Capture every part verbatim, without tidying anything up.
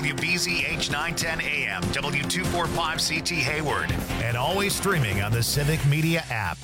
W B Z H nine ten A M, W two forty-five C T Hayward, and always streaming on the Civic Media app.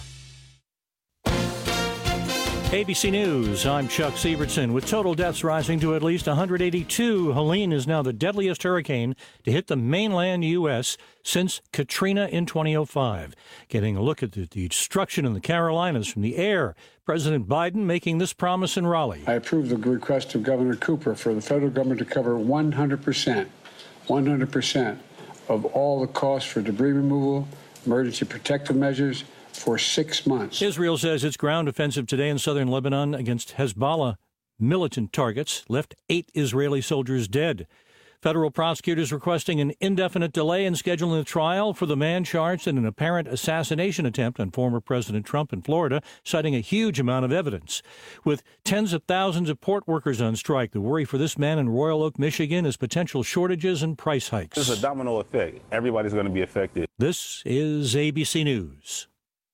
A B C News, I'm Chuck Sievertson. With total deaths rising to at least one hundred eighty-two, Helene is now the deadliest hurricane to hit the mainland U S since Katrina in twenty oh five. Getting a look at the destruction in the Carolinas from the air, President Biden making this promise in Raleigh. I approve the request of Governor Cooper for the federal government to cover one hundred percent, one hundred percent of all the costs for debris removal, emergency protective measures, for six months. Israel says its ground offensive today in southern Lebanon against Hezbollah militant targets left eight Israeli soldiers dead. Federal prosecutors requesting an indefinite delay in scheduling the trial for the man charged in an apparent assassination attempt on former President Trump in Florida, citing a huge amount of evidence. With tens of thousands of port workers on strike, the worry for this man in Royal Oak, Michigan is potential shortages and price hikes. This is a domino effect. Everybody's going to be affected. This is A B C News.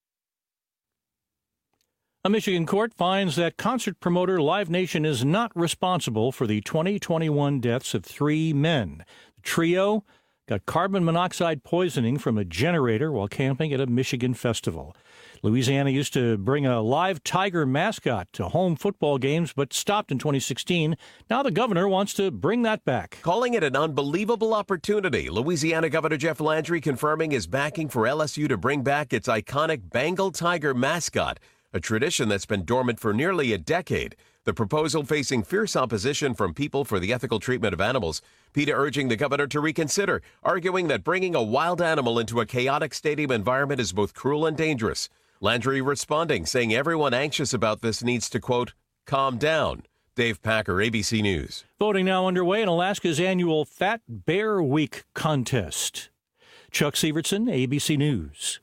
A Michigan court finds that concert promoter Live Nation is not responsible for the twenty twenty-one deaths of three men. The trio got carbon monoxide poisoning from a generator while camping at a Michigan festival. Louisiana used to bring a live tiger mascot to home football games, but stopped in twenty sixteen. Now the governor wants to bring that back. Calling it an unbelievable opportunity, Louisiana Governor Jeff Landry confirming his backing for L S U to bring back its iconic Bengal tiger mascot, a tradition that's been dormant for nearly a decade. The proposal facing fierce opposition from People for the Ethical Treatment of Animals. PETA urging the governor to reconsider, arguing that bringing a wild animal into a chaotic stadium environment is both cruel and dangerous. Landry responding, saying everyone anxious about this needs to, quote, calm down. Dave Packer, A B C News. Voting now underway in Alaska's annual Fat Bear Week contest. Chuck Sievertson, A B C News.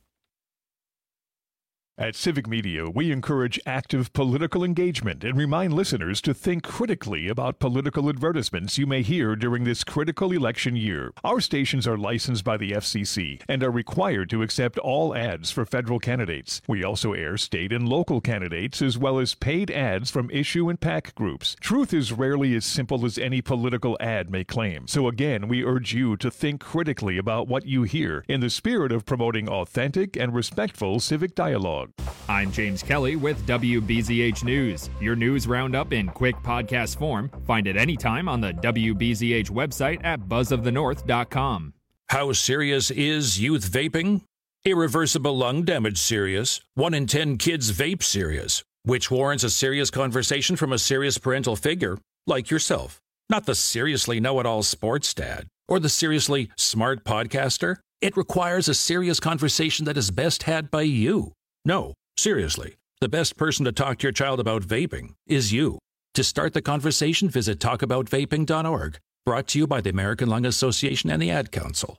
At Civic Media, we encourage active political engagement and remind listeners to think critically about political advertisements you may hear during this critical election year. Our stations are licensed by the F C C and are required to accept all ads for federal candidates. We also air state and local candidates as well as paid ads from issue and PAC groups. Truth is rarely as simple as any political ad may claim. So again, we urge you to think critically about what you hear in the spirit of promoting authentic and respectful civic dialogue. I'm James Kelly with W B Z H News, your news roundup in quick podcast form. Find it anytime on the W B Z H website at buzz of the north dot com. How serious is youth vaping? Irreversible lung damage serious. One in ten kids vape serious, which warrants a serious conversation from a serious parental figure like yourself. Not the seriously know-it-all sports dad or the seriously smart podcaster. It requires a serious conversation that is best had by you. No, seriously, the best person to talk to your child about vaping is you. To start the conversation, visit talk about vaping dot org. Brought to you by the American Lung Association and the Ad Council.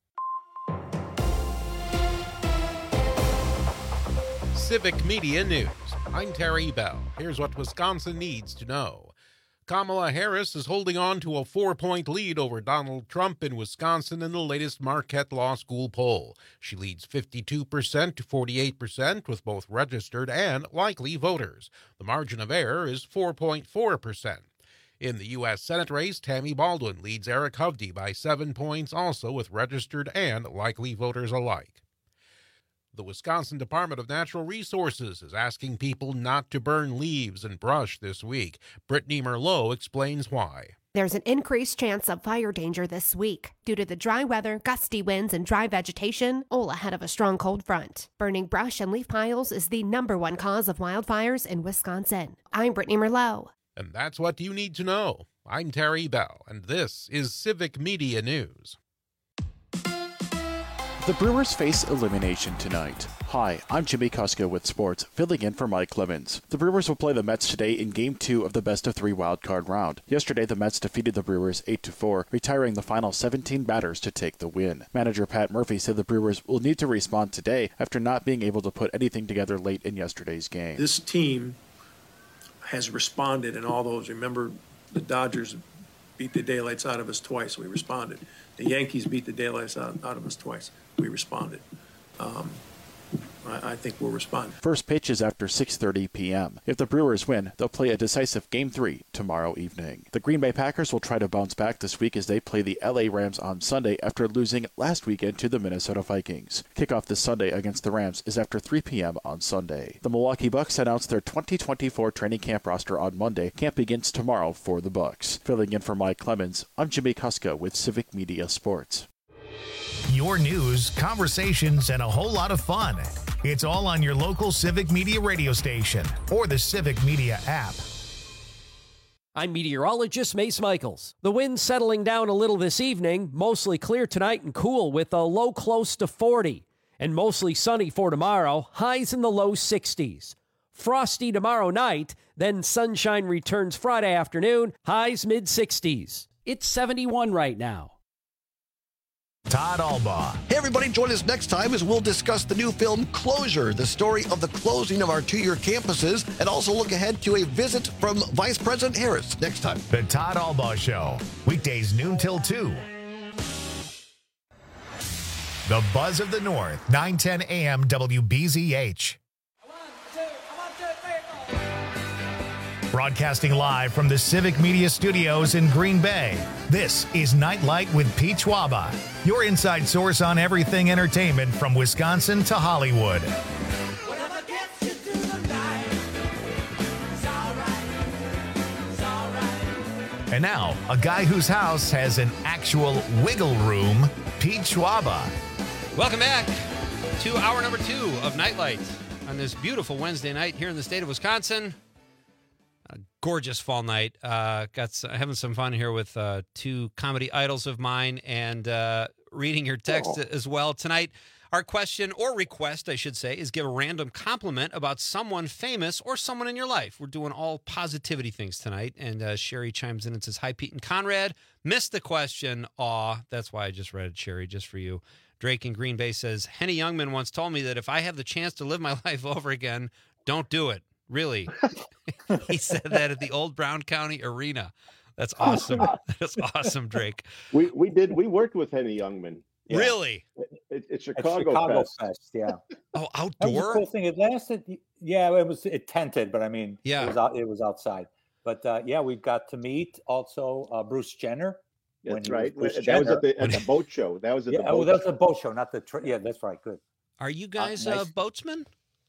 Civic Media News. I'm Terry Bell. Here's what Wisconsin needs to know. Kamala Harris is holding on to a four-point lead over Donald Trump in Wisconsin in the latest Marquette Law School poll. She leads fifty-two percent to forty-eight percent with both registered and likely voters. The margin of error is four point four percent. In the U S Senate race, Tammy Baldwin leads Eric Hovde by seven points, also with registered and likely voters alike. The Wisconsin Department of Natural Resources is asking people not to burn leaves and brush this week. Brittany Merlot explains why. There's an increased chance of fire danger this week due to the dry weather, gusty winds, and dry vegetation, all ahead of a strong cold front. Burning brush and leaf piles is the number one cause of wildfires in Wisconsin. I'm Brittany Merlot. And that's what you need to know. I'm Terry Bell, and this is Civic Media News. The Brewers face elimination tonight. Hi, I'm Jimmy Kuska with sports, filling in for Mike Clemens. The Brewers will play the Mets today in Game two of the best-of-three wildcard round. Yesterday, the Mets defeated the Brewers eight to four, retiring the final seventeen batters to take the win. Manager Pat Murphy said the Brewers will need to respond today after not being able to put anything together late in yesterday's game. This team has responded in all those. Remember, the Dodgers beat the daylights out of us twice. We responded. The Yankees beat the daylights out, out of us twice. We responded. Um, I, I think we'll respond. First pitch is after six thirty p.m. If the Brewers win, they'll play a decisive Game three tomorrow evening. The Green Bay Packers will try to bounce back this week as they play the L A Rams on Sunday after losing last weekend to the Minnesota Vikings. Kickoff this Sunday against the Rams is after three p.m. on Sunday. The Milwaukee Bucks announced their twenty twenty-four training camp roster on Monday. Camp begins tomorrow for the Bucks. Filling in for Mike Clemens, I'm Jimmy Kuska with Civic Media Sports. Your news, conversations, and a whole lot of fun. It's all on your local Civic Media radio station or the Civic Media app. I'm meteorologist Mace Michaels. The wind's settling down a little this evening, mostly clear tonight and cool with a low close to forty. And mostly sunny for tomorrow, highs in the low sixties. Frosty tomorrow night, then sunshine returns Friday afternoon, highs mid-sixties. It's seventy-one right now. Todd Albaugh. Hey, everybody, join us next time as we'll discuss the new film Closure, the story of the closing of our two-year campuses, and also look ahead to a visit from Vice President Harris next time. The Todd Albaugh Show, weekdays noon till two. The Buzz of the North, nine ten a.m. W B Z H. Broadcasting live from the Civic Media Studios in Green Bay, this is Nightlight with Pete Schwaba, your inside source on everything entertainment from Wisconsin to Hollywood. And now, a guy whose house has an actual wiggle room, Pete Schwaba. Welcome back to hour number two of Nightlight on this beautiful Wednesday night here in the state of Wisconsin. A gorgeous fall night. Uh, got some, having some fun here with uh, two comedy idols of mine and uh, reading your text oh. as well tonight. Our question or request, I should say, is give a random compliment about someone famous or someone in your life. We're doing all positivity things tonight. And uh, Sherry chimes in and says, hi, Pete and Conrad. Missed the question. Aw, that's why I just read it, Sherry, just for you. Drake in Green Bay says, Henny Youngman once told me that if I have the chance to live my life over again, don't do it. Really? He said that at the old Brown County Arena. That's awesome. That's awesome, Drake. We we did we worked with Henny Youngman. Yeah. Really? It, it, it's Chicago, Chicago Fest. Fest. Yeah. Oh, outdoor. That was the cool thing. It lasted. Yeah, it was it tented, but I mean, yeah, it was out, it was outside. But uh, yeah, we got to meet also uh, Bruce Jenner. That's right. Was that Jenner. was at the at the boat show. That was at yeah, the boat oh, that was show. a boat show, not the. Tra- yeah, that's right. Good. Are you guys uh, nice. uh, boatsmen?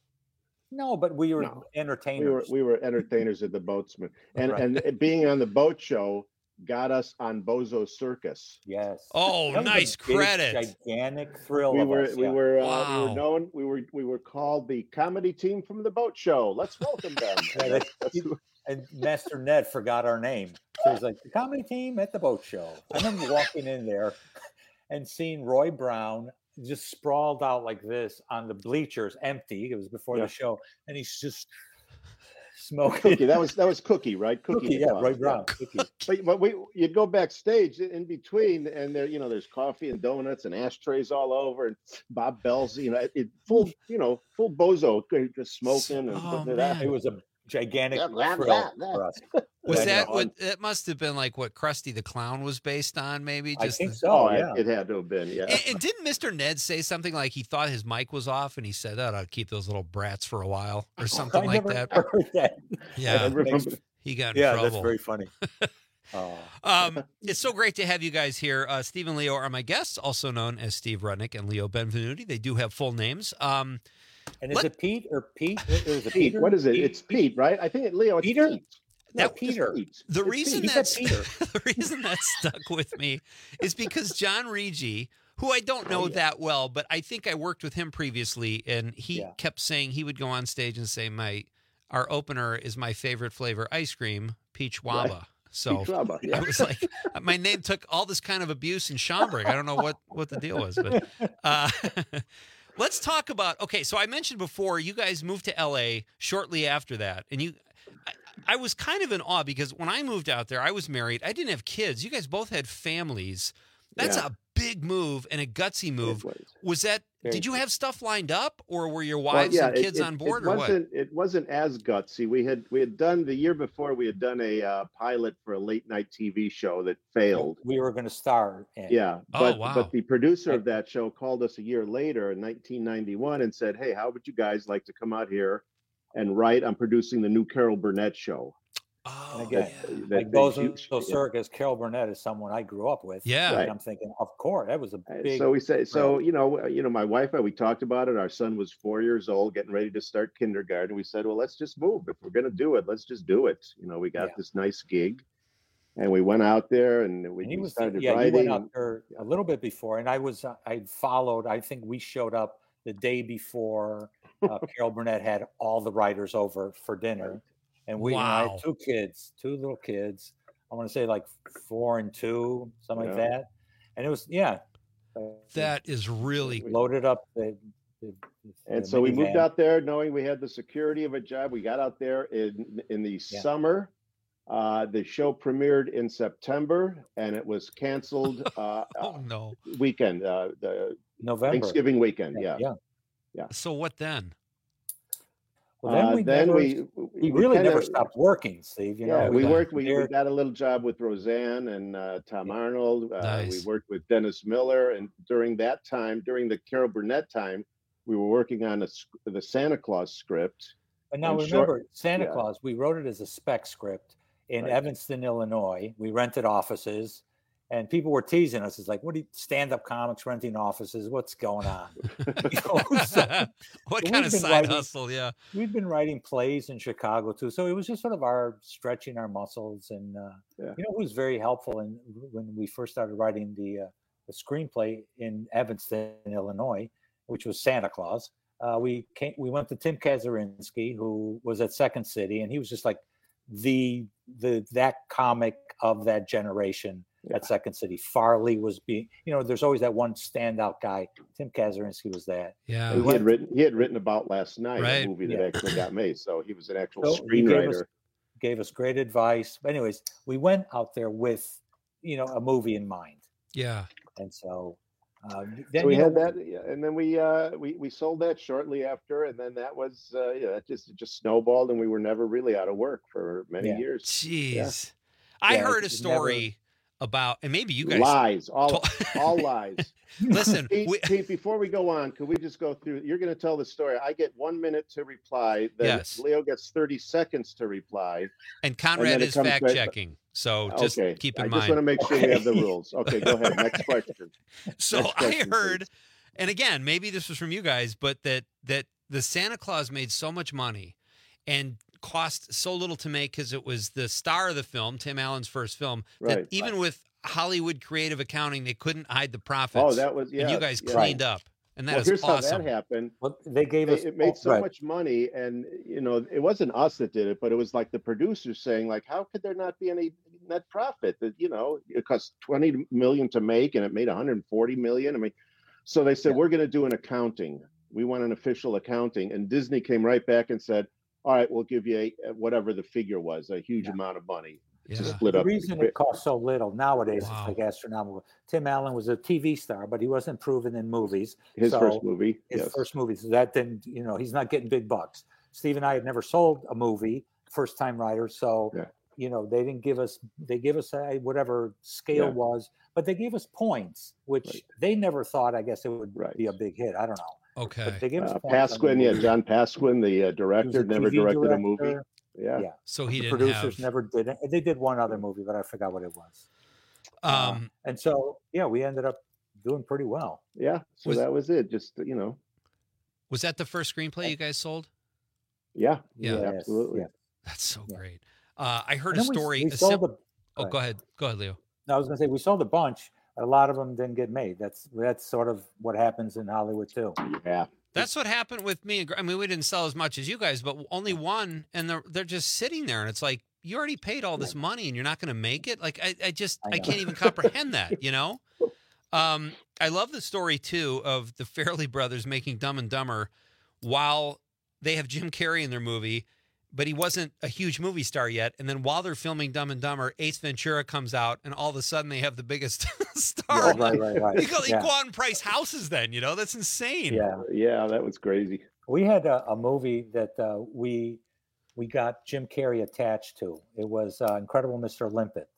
No, but we were no. entertainers. We were we were entertainers at the Boatsman, and right. and being on the boat show got us on Bozo Circus. Yes. Oh, nice credit! Gigantic thrill. We of were us, we yeah. were wow. uh, we were known we were we were called the comedy team from the boat show. Let's welcome them. yeah, that's, that's, and Master Ned forgot our name, so he's like the comedy team at the boat show. I remember walking in there and seeing Roy Brown just sprawled out like this on the bleachers, empty. It was before yeah. the show, and he's just smoking. Cookie, that was that was Cookie, right? Cookie, Cookie yeah, Roy Brown. Yeah. Cookie. But, but we you'd go backstage in between, and there you know there's coffee and donuts and ashtrays all over, and Bob Bell's you know it, it full you know full bozo just smoking and oh, it, that. It was a gigantic yeah, that, thrill that, that. for us. Was yeah, that no, what that must have been like what Krusty the Clown was based on? Maybe just I think the, so. Oh, yeah, it, it had to have been. Yeah. And, and didn't Mister Ned say something like he thought his mic was off, and he said that I'd keep those little brats for a while or something I like never that? Heard that. Yeah, Makes, he got in yeah, trouble. that's very funny. Oh. um, it's so great to have you guys here. Uh, Steve and Leo are my guests, also known as Steve Rudnick and Leo Benvenuti. They do have full names. Um, and is let, it Pete or Pete? Is it Pete. Peter? What is it? Pete? It's Pete, right? I think Leo. It's Peter. Pete. No, Now, Peter. Pete. The it's reason Pete. that's Peter. the reason that stuck with me is because John Rigi, who I don't know oh, yeah. that well, but I think I worked with him previously, and he Yeah. kept saying he would go on stage and say, "My our opener is my favorite flavor ice cream, peach waba." Right. So Peach waba, yeah. I was like, my name took all this kind of abuse in Schaumburg. I don't know what what the deal was, but. Uh, Let's talk about, okay, so I mentioned before, you guys moved to L A shortly after that, and you, I, I was kind of in awe because when I moved out there, I was married, I didn't have kids, you guys both had families. That's Yeah. a big move and a gutsy move. was. Was that, did you have stuff lined up, or were your Well, wives yeah, and it- kids it- on board, it or what? wasn't, It wasn't as gutsy. We had we had done the year before. We had done a uh, pilot for a late night T V show that failed. We were going to star in. Yeah, Oh, but wow. but the producer of that show called us a year later in nineteen ninety-one and said, "Hey, how would you guys like to come out here and write? I'm producing the new Carol Burnett show." Oh, And again, that like they those shoot- so yeah. circus, Carol Burnett is someone I grew up with. Yeah. And Right. I'm thinking, of course, that was a Uh, big. So we say, so thrill. you know, you know, my wife and I, we talked about it. Our son was four years old, getting ready to start kindergarten. We said, well, let's just move. If we're going to do it, let's just do it. You know, we got Yeah. this nice gig, and we went out there, and we, And he we was, started yeah, you writing. went out there a little bit before, and I was, uh, I followed. I think we showed up the day before uh, Carol Burnett had all the writers over for dinner, and we, and I Wow. had two kids, two little kids. I want to say like four and two, something like Yeah. that. And it was, yeah, uh, That is really we loaded up the. the, the And the so we moved minivan. out there knowing we had the security of a job. We got out there in in the Yeah. summer. Uh, the show premiered in September, and it was canceled uh, oh uh, no. weekend, uh, the November. Thanksgiving weekend. Yeah. yeah. So what then? Well, then Uh, we then never, we we really kinda- never stopped working, Steve. You know, Yeah, we got worked. We, we there- got a little job with Roseanne and uh, Tom Arnold. Uh, Nice. We worked with Dennis Miller, and during that time, during the Carol Burnett time, we were working on a, sc- the Santa Claus script. But now and remember, short- Santa yeah. Claus, we wrote it as a spec script in Right. Evanston, Illinois. We rented offices, and people were teasing us. It's like, what do you stand-up comics renting offices? What's going on? You know, so What we've kind of been side writing- hustle? Yeah. we've been writing plays in Chicago too, so it was just sort of our stretching our muscles. And uh, Yeah. you know, who was very helpful in when we first started writing the uh, the screenplay in Evanston, Illinois, which was Santa Claus. Uh, we came, we went to Tim Kazurinsky, who was at Second City, and he was just like the the that comic of that generation at Second City. Farley was being, you know, there's always that one standout guy. Tim Kazurinsky was that. Yeah. And he had written. He had written about Last Night, Right. a movie that Yeah. actually got made. So he was an actual So he gave screenwriter. us, gave us great advice. But anyways, we went out there with, you know, a movie in mind, Yeah. and so uh, then So we you had know, that, yeah, and then we uh, we we sold that shortly after, and then that was uh, yeah, that just it just snowballed, and we were never really out of work for many Yeah. years. Jeez. I Yeah, heard a it's story about, and maybe you guys. Lies, all to- all lies. Listen, Pete, we, Pete, before we go on, could we just go through? You're going to tell the story. I get one minute to reply. Then Yes. Leo gets thirty seconds to reply. and Conrad it is comes fact right- checking. So just okay, keep I in just want to mind. make sure we have the rules. Okay, go ahead. Next question. So Next I question, heard, please. and again, maybe this was from you guys, but that that the Santa Claus made so much money and cost so little to make because it was the star of the film, Tim Allen's first film, that Right. even with Hollywood creative accounting, they couldn't hide the profits. Oh, that was and yeah. you guys yeah. cleaned up, and that well, is here's awesome. how that happened. well, they gave us It, it made oh, so right. much money, and you know, it wasn't us that did it, but it was like the producers saying, like, how could there not be any net profit? That you know, it cost twenty million to make, and it made one hundred forty million. I mean, so they said, Yeah. we're going to do an accounting. We want an official accounting, and Disney came right back and said, all right, we'll give you a, whatever the figure was, a huge Yeah. amount of money to Yeah. split The up. reason it costs so little nowadays Wow. is like astronomical. Tim Allen was a T V star, but he wasn't proven in movies. His so first movie, His yes. first movie. So that didn't, you know, he's not getting big bucks. Steve and I had never sold a movie, first time writers. So, Yeah. you know, they didn't give us, they give us a, whatever scale Yeah. was, but they gave us points, which Right. they never thought, I guess it would Right. be a big hit. I don't know. Okay. But they gave us Uh, points on the Pasquin, yeah, movie. John Pasquin, the uh, He was director, a never T V directed a movie. director. Yeah. Yeah. So he The didn't producers have. never did it. They did one other movie, but I forgot what it was. Uh, Um, and so, yeah, we ended up doing pretty well. Yeah. So Was- that was it. Just, you know, was that the first screenplay you guys sold? yeah. Yeah. Yes, absolutely. yes. That's so Yeah. great. Uh, I heard And a then we- story. we a sold sim- the- oh, go go ahead. Go ahead, Leo. No, I was going to say we sold a bunch. A lot of them didn't get made. That's that's sort of what happens in Hollywood too. Yeah. That's what happened with me. and Gr- I mean, we didn't sell as much as you guys, but only one, and they're they're just sitting there, and it's like you already paid all this money, and you're not going to make it. Like I, I just I I, know. can't even comprehend that. You know. Um, I love the story too of the Farrelly brothers making Dumb and Dumber while they have Jim Carrey in their movie, but he wasn't a huge movie star yet. And then while they're filming Dumb and Dumber, Ace Ventura comes out, and all of a sudden they have the biggest star. Yeah, right, right, right. You go, you Yeah. go out and price houses then, you know? That's insane. Yeah. Yeah, that was crazy. We had a, a movie that uh, we we got Jim Carrey attached to. It was uh, Incredible Mister Limpet.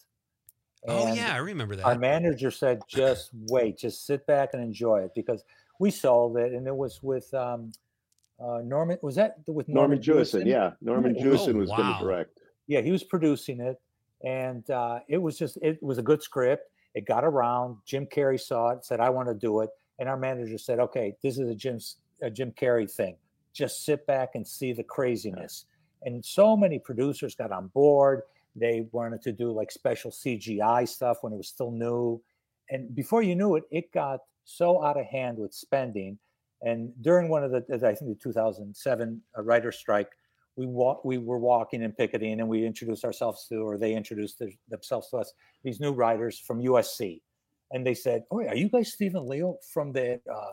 Oh, And yeah, I remember that. Our manager said, just wait, just sit back and enjoy it, because we sold it, and it was with um, uh, Norman. Was that with Norman, Norman Jewison? Yeah, Norman Yeah. Jewison Oh, was going wow. to direct. Yeah, he was producing it, and uh, it was just it was a good script. It got around. Jim Carrey saw it, said, "I want to do it," and our manager said, "Okay, this is a Jim a Jim Carrey thing. Just sit back and see the craziness." And so many producers got on board. They wanted to do like special C G I stuff when it was still new, and before you knew it, it got so out of hand with spending. And during one of the, I think the two thousand seven uh, writer strike, we walk, we were walking and picketing, and we introduced ourselves to, or they introduced their, themselves to us, these new writers from U S C, and they said, "Oh, are you guys Stephen Leo from the uh,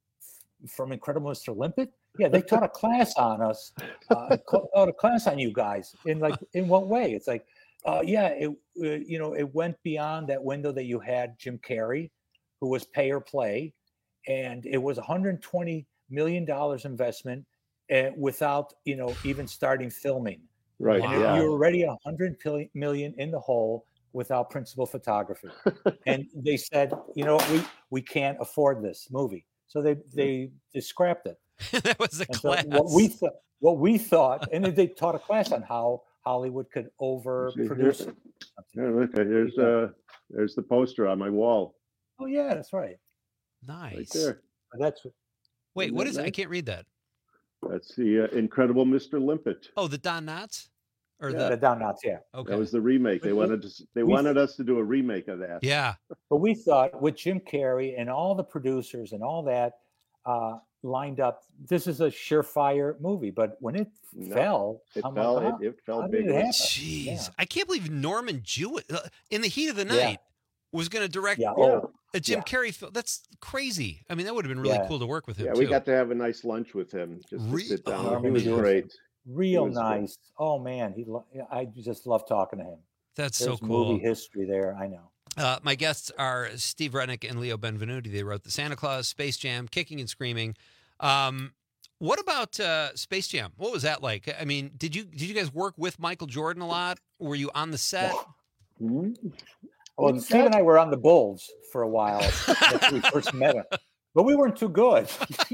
from Incredible Mister Limpet?" Yeah, they taught a class on us, uh, taught a class on you guys. In like, in what way? It's like, uh, yeah, it uh, you know, it went beyond that window that you had Jim Carrey, who was pay or play, and it was one hundred twenty million dollars investment uh, without, you know, even starting filming. Right. And Yeah. you're already one hundred million in the hole without principal photography. And they said, you know, we we can't afford this movie, so they they, they scrapped it. That was a And so class. what we thought, what we thought, and then they taught a class on how Hollywood could overproduce. Here- Yeah, look, there's uh, there's the poster on my wall. Oh yeah, that's right. Nice. Right there. That's Wait, Isn't what that is it? I nice? can't read that. That's the uh, Incredible Mister Limpet. Oh, the Don Knotts? Or Yeah. the the Don Knotts, yeah. Okay. That was the remake. They But we- wanted to. s- They we- wanted us to do a remake of that. Yeah. But we thought with Jim Carrey and all the producers and all that uh, lined up, this is a surefire movie. But when it No, fell, it I'm fell- like, it- how- it fell how big did it one. happen? Jeez. Yeah. I can't believe Norman Jewett, uh, in the heat of the Yeah. night, was going to direct Yeah, oh, a Jim yeah. Carrey film. That's crazy. I mean, that would have been really Yeah. cool to work with him, Yeah, too. we got to have a nice lunch with him. Just to Re- sit down. oh, he was man. great. Real It was good. nice. Oh man, he. lo- I just love talking to him. That's There's so cool. movie history there. I know. Uh, my guests are Steve Rednick and Leo Benvenuti. They wrote The Santa Claus, Space Jam, Kicking and Screaming. Um, what about uh, Space Jam? What was that like? I mean, did you did you guys work with Michael Jordan a lot? Were you on the set? Mm-hmm. Well, Steve and I were on the Bulls for a while when we first met him, but we weren't too good.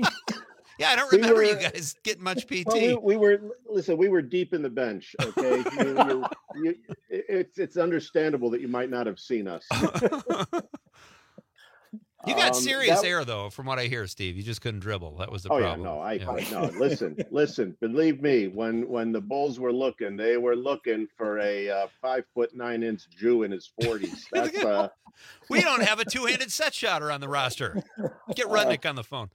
Yeah, I don't We remember were- you guys getting much P T. Well, we, we were listen. We were deep in the bench. Okay, you, you, you, it's it's understandable that you might not have seen us. You got Um, serious that- air, though, from what I hear, Steve. You just couldn't dribble. That was the Oh yeah, problem. no, I Yeah. I- no. Listen, listen. Believe me, when when the Bulls were looking, they were looking for a uh, five foot nine inch Jew in his forties. That's uh, We don't have a two-handed set shotter on the roster. Get Rudnick on the phone.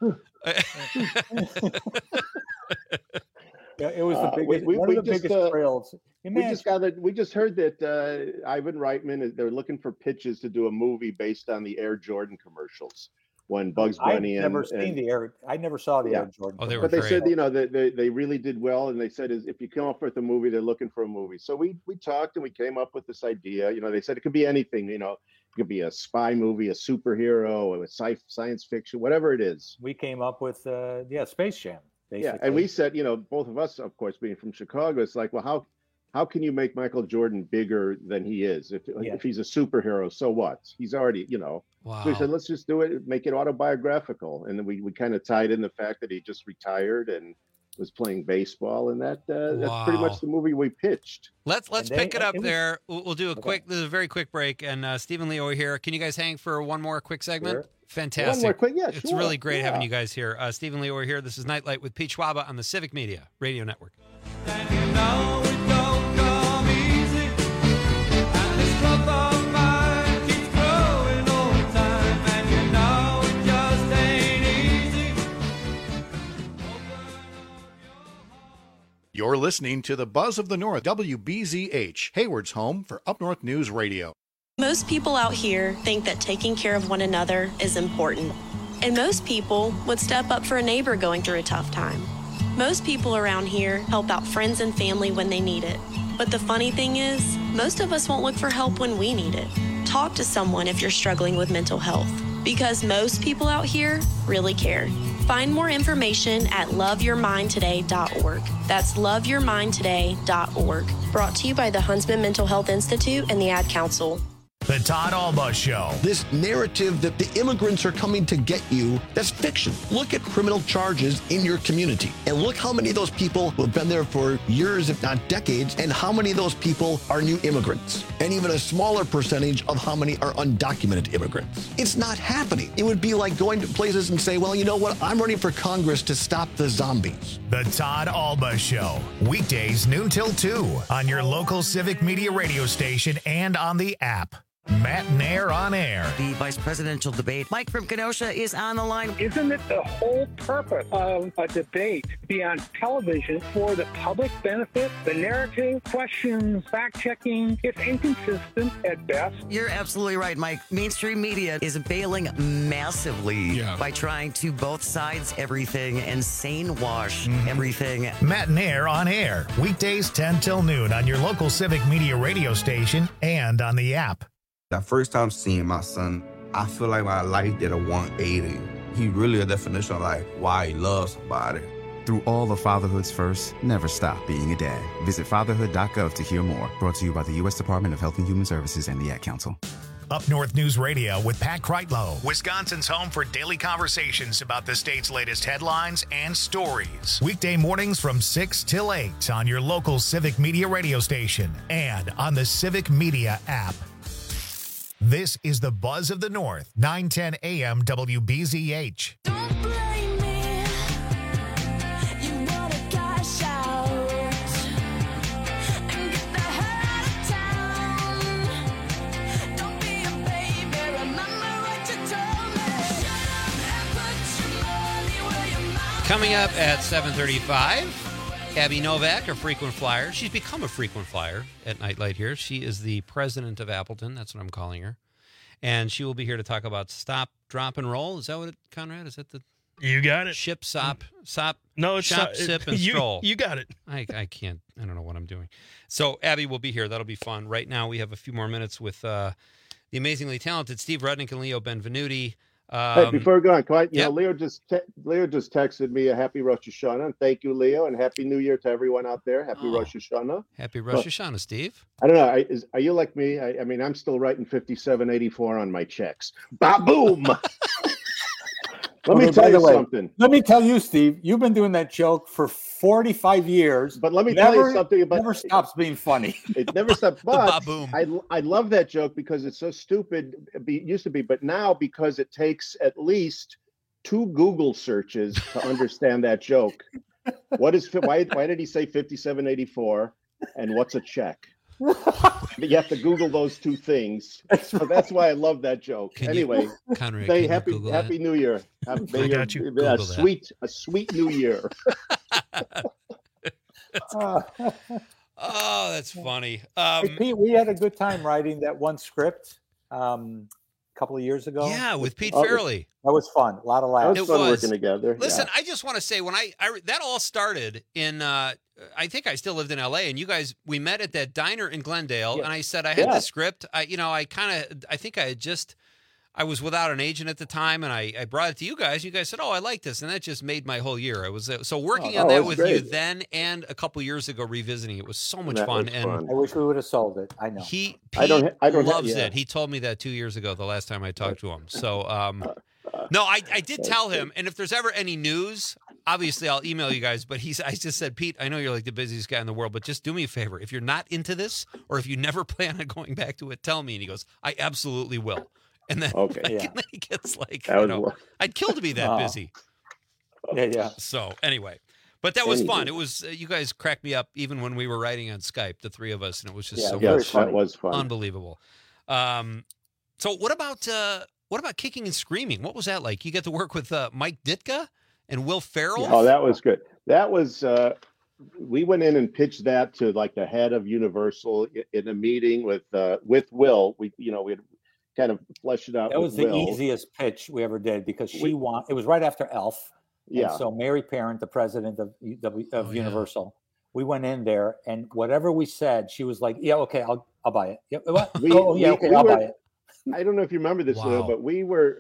Yeah, it was the Uh, we- biggest, we- one we of the just, biggest uh, thrills. we Imagine- just got it. We just heard that uh, Ivan Reitman is they're looking for pitches to do a movie based on the Air Jordan commercials when Bugs I've Bunny never and, seen and the Air. I never saw the Yeah. Air Jordan. Oh, they were but they great. said, you know, they, they they really did well, and they said, is if you come up with a movie, they're looking for a movie. So we we talked and we came up with this idea. You know, they said it could be anything. You know, it could be a spy movie, a superhero, a sci science fiction, whatever it is. We came up with uh, yeah, Space Jam. Basically. Yeah, and we said, you know, both of us, of course, being from Chicago, it's like, well, how how can you make Michael Jordan bigger than he is? If Yeah. if he's a superhero, so what? He's already, you know. Wow. So we said, let's just do it, make it autobiographical, and then we we kind of tied in the fact that he just retired and was playing baseball, and that uh, that's pretty Wow. much the movie we pitched. Let's let's And they- pick it up it was- there. We'll, we'll do a Okay. quick, this is a very quick break. And uh, Steve and Leo are here. Can you guys hang for one more quick segment? Sure. Fantastic. One more quick, yeah, It's sure, really great having yeah. you guys here. Uh, Steve and Leo are here. This is Nightlight with Pete Schwaba on the Civic Media Radio Network. You're listening to the Buzz of the North, W B Z H, Hayward's home for Up North News Radio. Most people out here think that taking care of one another is important. And most people would step up for a neighbor going through a tough time. Most people around here help out friends and family when they need it. But the funny thing is, most of us won't look for help when we need it. Talk to someone if you're struggling with mental health, because most people out here really care. Find more information at love your mind today dot org. That's love your mind today dot org. Brought to you by the Huntsman Mental Health Institute and the Ad Council. The Todd Alba Show. This narrative that the immigrants are coming to get you, that's fiction. Look at criminal charges in your community and look how many of those people who have been there for years, if not decades, and how many of those people are new immigrants, and even a smaller percentage of how many are undocumented immigrants. It's not happening. It would be like going to places and say, well, you know what? I'm running for Congress to stop the zombies. The Todd Alba Show. Weekdays noon till two on your local Civic Media radio station and on the app. Matt Nair on air. The vice presidential debate. Mike from Kenosha is on the line. Isn't it the whole purpose of a debate to be on television for the public benefit? The narrative, questions, fact-checking, it's inconsistent at best. You're absolutely right, Mike. Mainstream media is failing massively yeah. by trying to both sides everything and sane wash mm-hmm. everything. Matt Nair on air. Weekdays ten till noon on your local Civic Media radio station and on the app. That first time seeing my son, I feel like my life did a one eighty. He really a definition of like why he loves somebody. Through all of fatherhood's first, never stop being a dad. Visit fatherhood dot gov to hear more. Brought to you by the U S Department of Health and Human Services and the Ad Council. Up North News Radio with Pat Kreitlow, Wisconsin's home for daily conversations about the state's latest headlines and stories. Weekday mornings from six till eight on your local Civic Media radio station and on the Civic Media app. This is the Buzz of the North, nine ten A M W B Z H. Don't blame me. You wanna cash out and get the hell out of town. Don't be a baby, remember what you told me. Shut up and put your money where your mouth is. Coming up at seven thirty-five, Abby Novak, a frequent flyer. She's become a frequent flyer at Nightlight here. She is the president of Appleton. That's what I'm calling her. And she will be here to talk about Stop, Drop, and Roll. Is that what it, Conrad? Is that the... You got it. Ship, sop, sop, no, it's shop, not, sip, it, and you, stroll. You got it. I, I can't. I don't know what I'm doing. So Abby will be here. That'll be fun. Right now, we have a few more minutes with uh, the amazingly talented Steve Rudnick and Leo Benvenuti. Um, hey, before we go on, can I, you yep. know, Leo just te- Leo just texted me a happy Rosh Hashanah. And thank you, Leo, and happy New Year to everyone out there. Happy oh. Rosh Hashanah. Happy Rosh Hashanah, Steve. I don't know. I, is, are you like me? I, I mean, I'm still writing fifty-seven eighty-four on my checks. Ba boom. Let okay, me tell you way, something. Let me tell you, Steve. You've been doing that joke for forty-five years. But let me never, tell you something about never stops being funny. It never stops. But I I love that joke because it's so stupid. It used to be, but now because it takes at least two Google searches to understand that joke. What is why? Why did he say fifty-seven eighty-four? And what's a check? You have to Google those two things. So that's why I love that joke. Can anyway, you, Conrad, say can happy you Happy that? New Year. Have, I got you. A, a sweet a sweet New Year. Oh, that's funny. Um, hey, Pete, we had a good time writing that one script um, a couple of years ago. Yeah, with Pete oh, Farrelly. That was fun. A lot of laughs. It was It fun was. working together. Listen, yeah. I just want to say when I, I that all started in uh, I think I still lived in L A, and you guys we met at that diner in Glendale, Yeah. and I said I had Yeah. the script. I you know I kind of I think I had just I was without an agent at the time, and I, I brought it to you guys. You guys said, "Oh, I like this," and that just made my whole year. I was uh, so working Oh, on oh, that it's with great. you then, and a couple years ago revisiting it was so much That fun. was And fun. I wish we would have sold it. I know. he Pete I don't- I don't have- loves yeah. it. He told me that two years ago, the last time I talked to him. So, um, no, I, I did tell him. And if there's ever any news, obviously I'll email you guys. But he's I just said, Pete, I know you're like the busiest guy in the world, but just do me a favor. If you're not into this, or if you never plan on going back to it, tell me. And he goes, I absolutely will. And then, Okay. like, Yeah. and then he gets like, That you was know, wor- I'd kill to be that Oh. busy. Yeah, yeah. So anyway, but that was Anywho. fun. It was uh, you guys cracked me up even when we were writing on Skype, the three of us, and it was just Yeah, so very Yes, funny. that was fun. unbelievable. Um, so what about uh, what about Kicking and Screaming? What was that like? You get to work with uh, Mike Ditka and Will Ferrell. Oh, that was good. That was. Uh, we went in and pitched that to like the head of Universal i- in a meeting with uh, with Will. We, you know, we had kind of fleshed it out. That with was the Will. easiest pitch we ever did because she We- want. It was right after Elf, Yeah. And so Mary Parent, the president of U- W- of Oh, yeah. Universal, we went in there, and whatever we said, she was like, "Yeah, okay, I'll I'll buy it." Yeah, what? We- oh, yeah, we- okay, we I'll were- buy it. I don't know if you remember this, Leo, Wow. but we were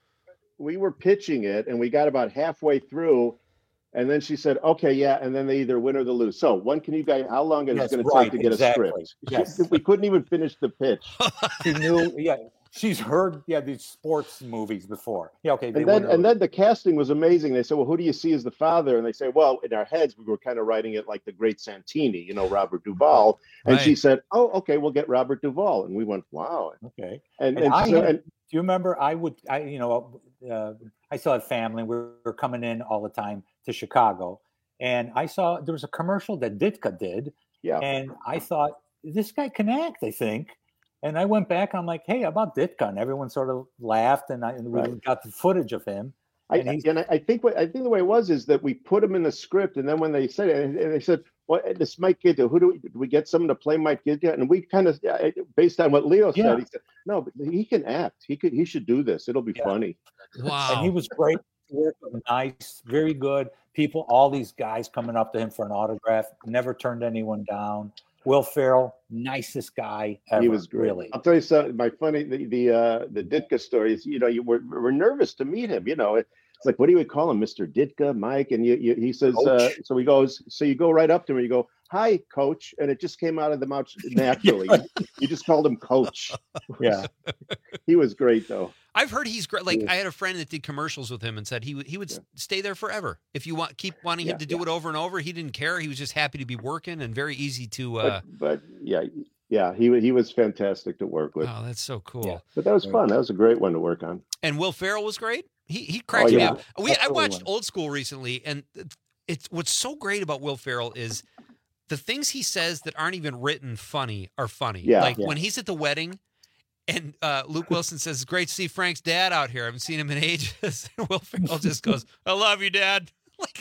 we were pitching it, and we got about halfway through, and then she said, "Okay, yeah," and then they either win or they lose. So, when can you guys? How long is Yes, it going to right, take to get exactly. a script? Yes. We couldn't even finish the pitch. She knew, yeah, she's heard, yeah, these sports movies before. Yeah, okay, they And then, win or and then the casting was amazing. They said, "Well, who do you see as the father?" And they say, "Well, in our heads, we were kind of writing it like the great Santini, you know, Robert Duvall." And she Right. said, "Oh, okay, we'll get Robert Duvall." And we went, "Wow." Okay. And, And and, I so, had- and do you remember? I would, I you know, uh, I still had family. We were coming in all the time to Chicago, and I saw there was a commercial that Ditka did, yeah, and I thought this guy can act. I think, and I went back. I'm like, hey, how about Ditka? And everyone sort of laughed, and I and we Right. got the footage of him. I, and he's- and I I think what I think the way it was is that we put him in the script, and then when they said it, and and they said, "Well, this Mike Gidda, who do we did we get someone to play Mike Gidda?" And we kind of, based on what Leo Yeah. said, he said, "No, but he can act. He could. He should do this. It'll be funny." Wow. And he was great. to work with, nice, very good people. All these guys coming up to him for an autograph. Never turned anyone down. Will Ferrell, nicest guy ever. He was great. Really. I'll tell you something. My funny the the uh, the Ditka story is, you know, you were, we're nervous to meet him. You know, it, it's like, what do we call him, Mister Ditka, Mike? And you, you he says, uh, Coach. so he goes, so you go right up to him and you go, "Hi, Coach," and it just came out of the mouth naturally. You just called him Coach. Yeah, he was great though. I've heard he's great. Like I had a friend that did commercials with him and said he would he would stay there forever. If you want keep wanting him Yeah, to do it over and over, he didn't care. He was just happy to be working and very easy to. Uh, But, but yeah, yeah, he he was fantastic to work with. oh, that's so cool. But that was fun. That was a great one to work on. And Will Ferrell was great. He he cracked Oh, me yeah. up. We I Absolutely watched was. Old School recently, and it's what's so great about Will Ferrell is the things he says that aren't even written funny are funny. Yeah. Like Yeah. when he's at the wedding. And uh, Luke Wilson says, "It's great to see Frank's dad out here. I haven't seen him in ages." And Will Ferrell just goes, "I love you, Dad."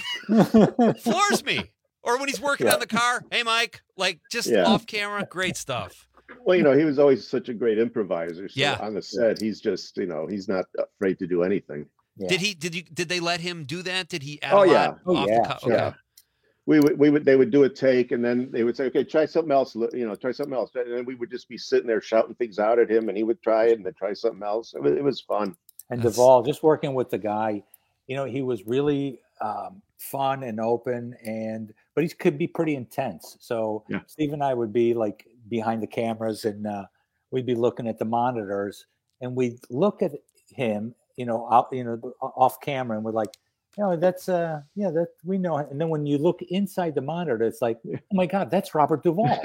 Like, floors me. Or when he's working Yeah. on the car, "Hey, Mike," like just Yeah. off camera, great stuff. Well, you know, he was always such a great improviser. So Yeah. on the set, he's just, you know, he's not afraid to do anything. Did he? Did you? Did they let him do that? Did he add Oh a yeah, lot off the cuff? Okay. yeah. We would, we would, they would do a take, and then they would say, "Okay, try something else." You know, try something else, and then we would just be sitting there shouting things out at him, and he would try it, and then try something else. It was, it was fun. And Duvall, just working with the guy, you know, he was really um, fun and open, and but he could be pretty intense. So Yeah. Steve and I would be like behind the cameras, and uh, we'd be looking at the monitors, and we'd look at him, you know, out, you know, off camera, and we're like, you know, that's uh, yeah, that we know. And then when you look inside the monitor, it's like, oh my God, that's Robert Duvall.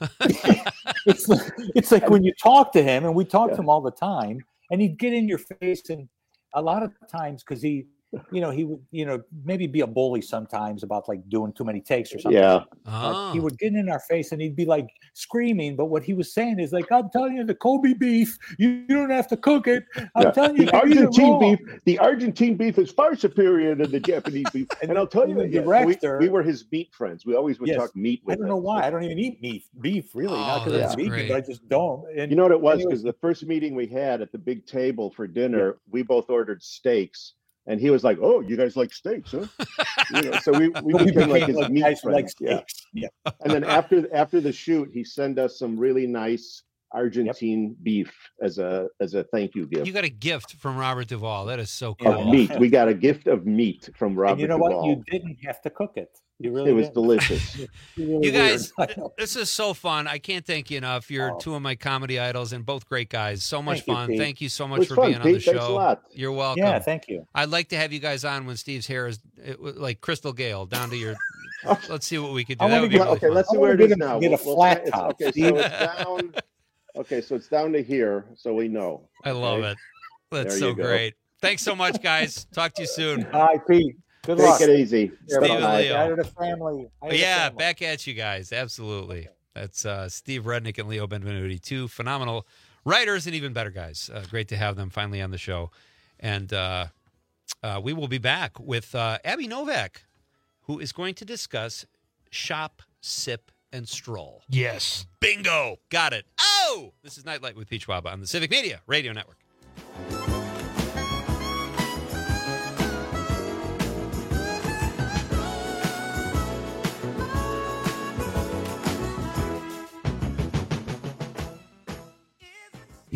it's like, it's like when you talk to him, and we talk to him all the time, and he'd get in your face, and a lot of times because he, you know, he would, you know, maybe be a bully sometimes about like doing too many takes or something. Yeah. But he would get in our face and he'd be like screaming, but what he was saying is like, "I'm telling you, the Kobe beef, you, you don't have to cook it. I'm Yeah. telling you, the you eat it Argentine raw." beef. The Argentine beef is far superior to the Japanese beef. And, I'll tell you, the yeah, director- we, we were his meat friends. We always would Yes. talk meat with I don't him. know why. I don't even eat beef. Beef, really, not Oh, because that's I'm vegan, great. but I just don't. And You know what it was? anyway, Because the first meeting we had at the big table for dinner, we both ordered steaks. And he was like, "Oh, you guys like steaks, huh?" You know, so we, we we became like became his like meat guys who like friends. Yeah. steaks. Yeah. And then after after the shoot, he sent us some really nice Argentine beef as a as a thank you gift. You got a gift from Robert Duvall. That is so cool. Of meat. We got a gift of meat from Robert And you know Duvall. what? You didn't have to cook it. You really It was didn't. delicious. Really You guys, weird. I know. this is so fun. I can't thank you enough. You're Oh. two of my comedy idols and both great guys. So much Thank you, fun. Pete. Thank you so It much was for fun, being on the Pete. Thanks a show. lot. You're welcome. Yeah, thank you. I'd like to have you guys on when Steve's hair is it, was like Crystal Gale down to your. Let's see what we could do. I That wanna would be get- really Okay, fun. let's see I where wanna it get is a- now. get a We'll- we'll flat try- it's- top, Okay, so Steve. it's down. Okay, so it's down to here, so we know. I love Okay? it. That's There so you go. great. Thanks so much, guys. Talk to you soon. Hi, Pete. Good Take luck. it easy. Steve and Bye. Leo. Out of the family. Out of the Yeah, family. back at you guys. Absolutely. That's uh, Steve Rednick and Leo Benvenuti, two phenomenal writers and even better guys. Uh, great to have them finally on the show. And uh, uh, we will be back with uh, Abby Novak, who is going to discuss Shop, Sip, and Stroll. Yes. Bingo. Got it. Oh! This is Nightlight with Pete Schwab on the Civic Media Radio Network.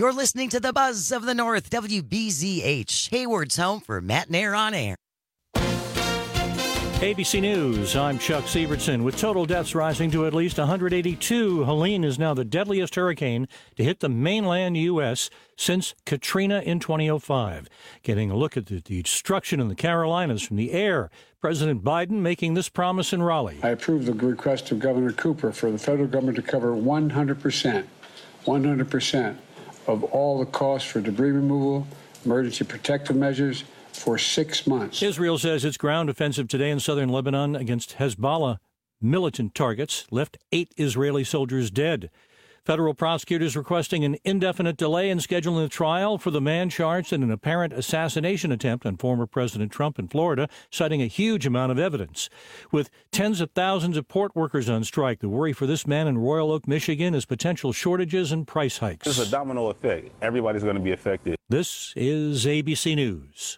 You're listening to the Buzz of the North, W B Z H, Hayward's home for Matt and Air on Air. A B C News, I'm Chuck Sievertson. With total deaths rising to at least one hundred eighty-two, Helene is now the deadliest hurricane to hit the mainland U S since Katrina in twenty oh five. Getting a look at the destruction in the Carolinas from the air, President Biden making this promise in Raleigh. I approve the request of Governor Cooper for the federal government to cover one hundred percent, one hundred percent of all the costs for debris removal, emergency protective measures, for six months. Israel says its ground offensive today in southern Lebanon against Hezbollah militant targets left eight Israeli soldiers dead. Federal prosecutors requesting an indefinite delay in scheduling the trial for the man charged in an apparent assassination attempt on former President Trump in Florida, citing a huge amount of evidence. With tens of thousands of port workers on strike, the worry for this man in Royal Oak, Michigan is potential shortages and price hikes. This is a domino effect. Everybody's going to be affected. This is A B C News.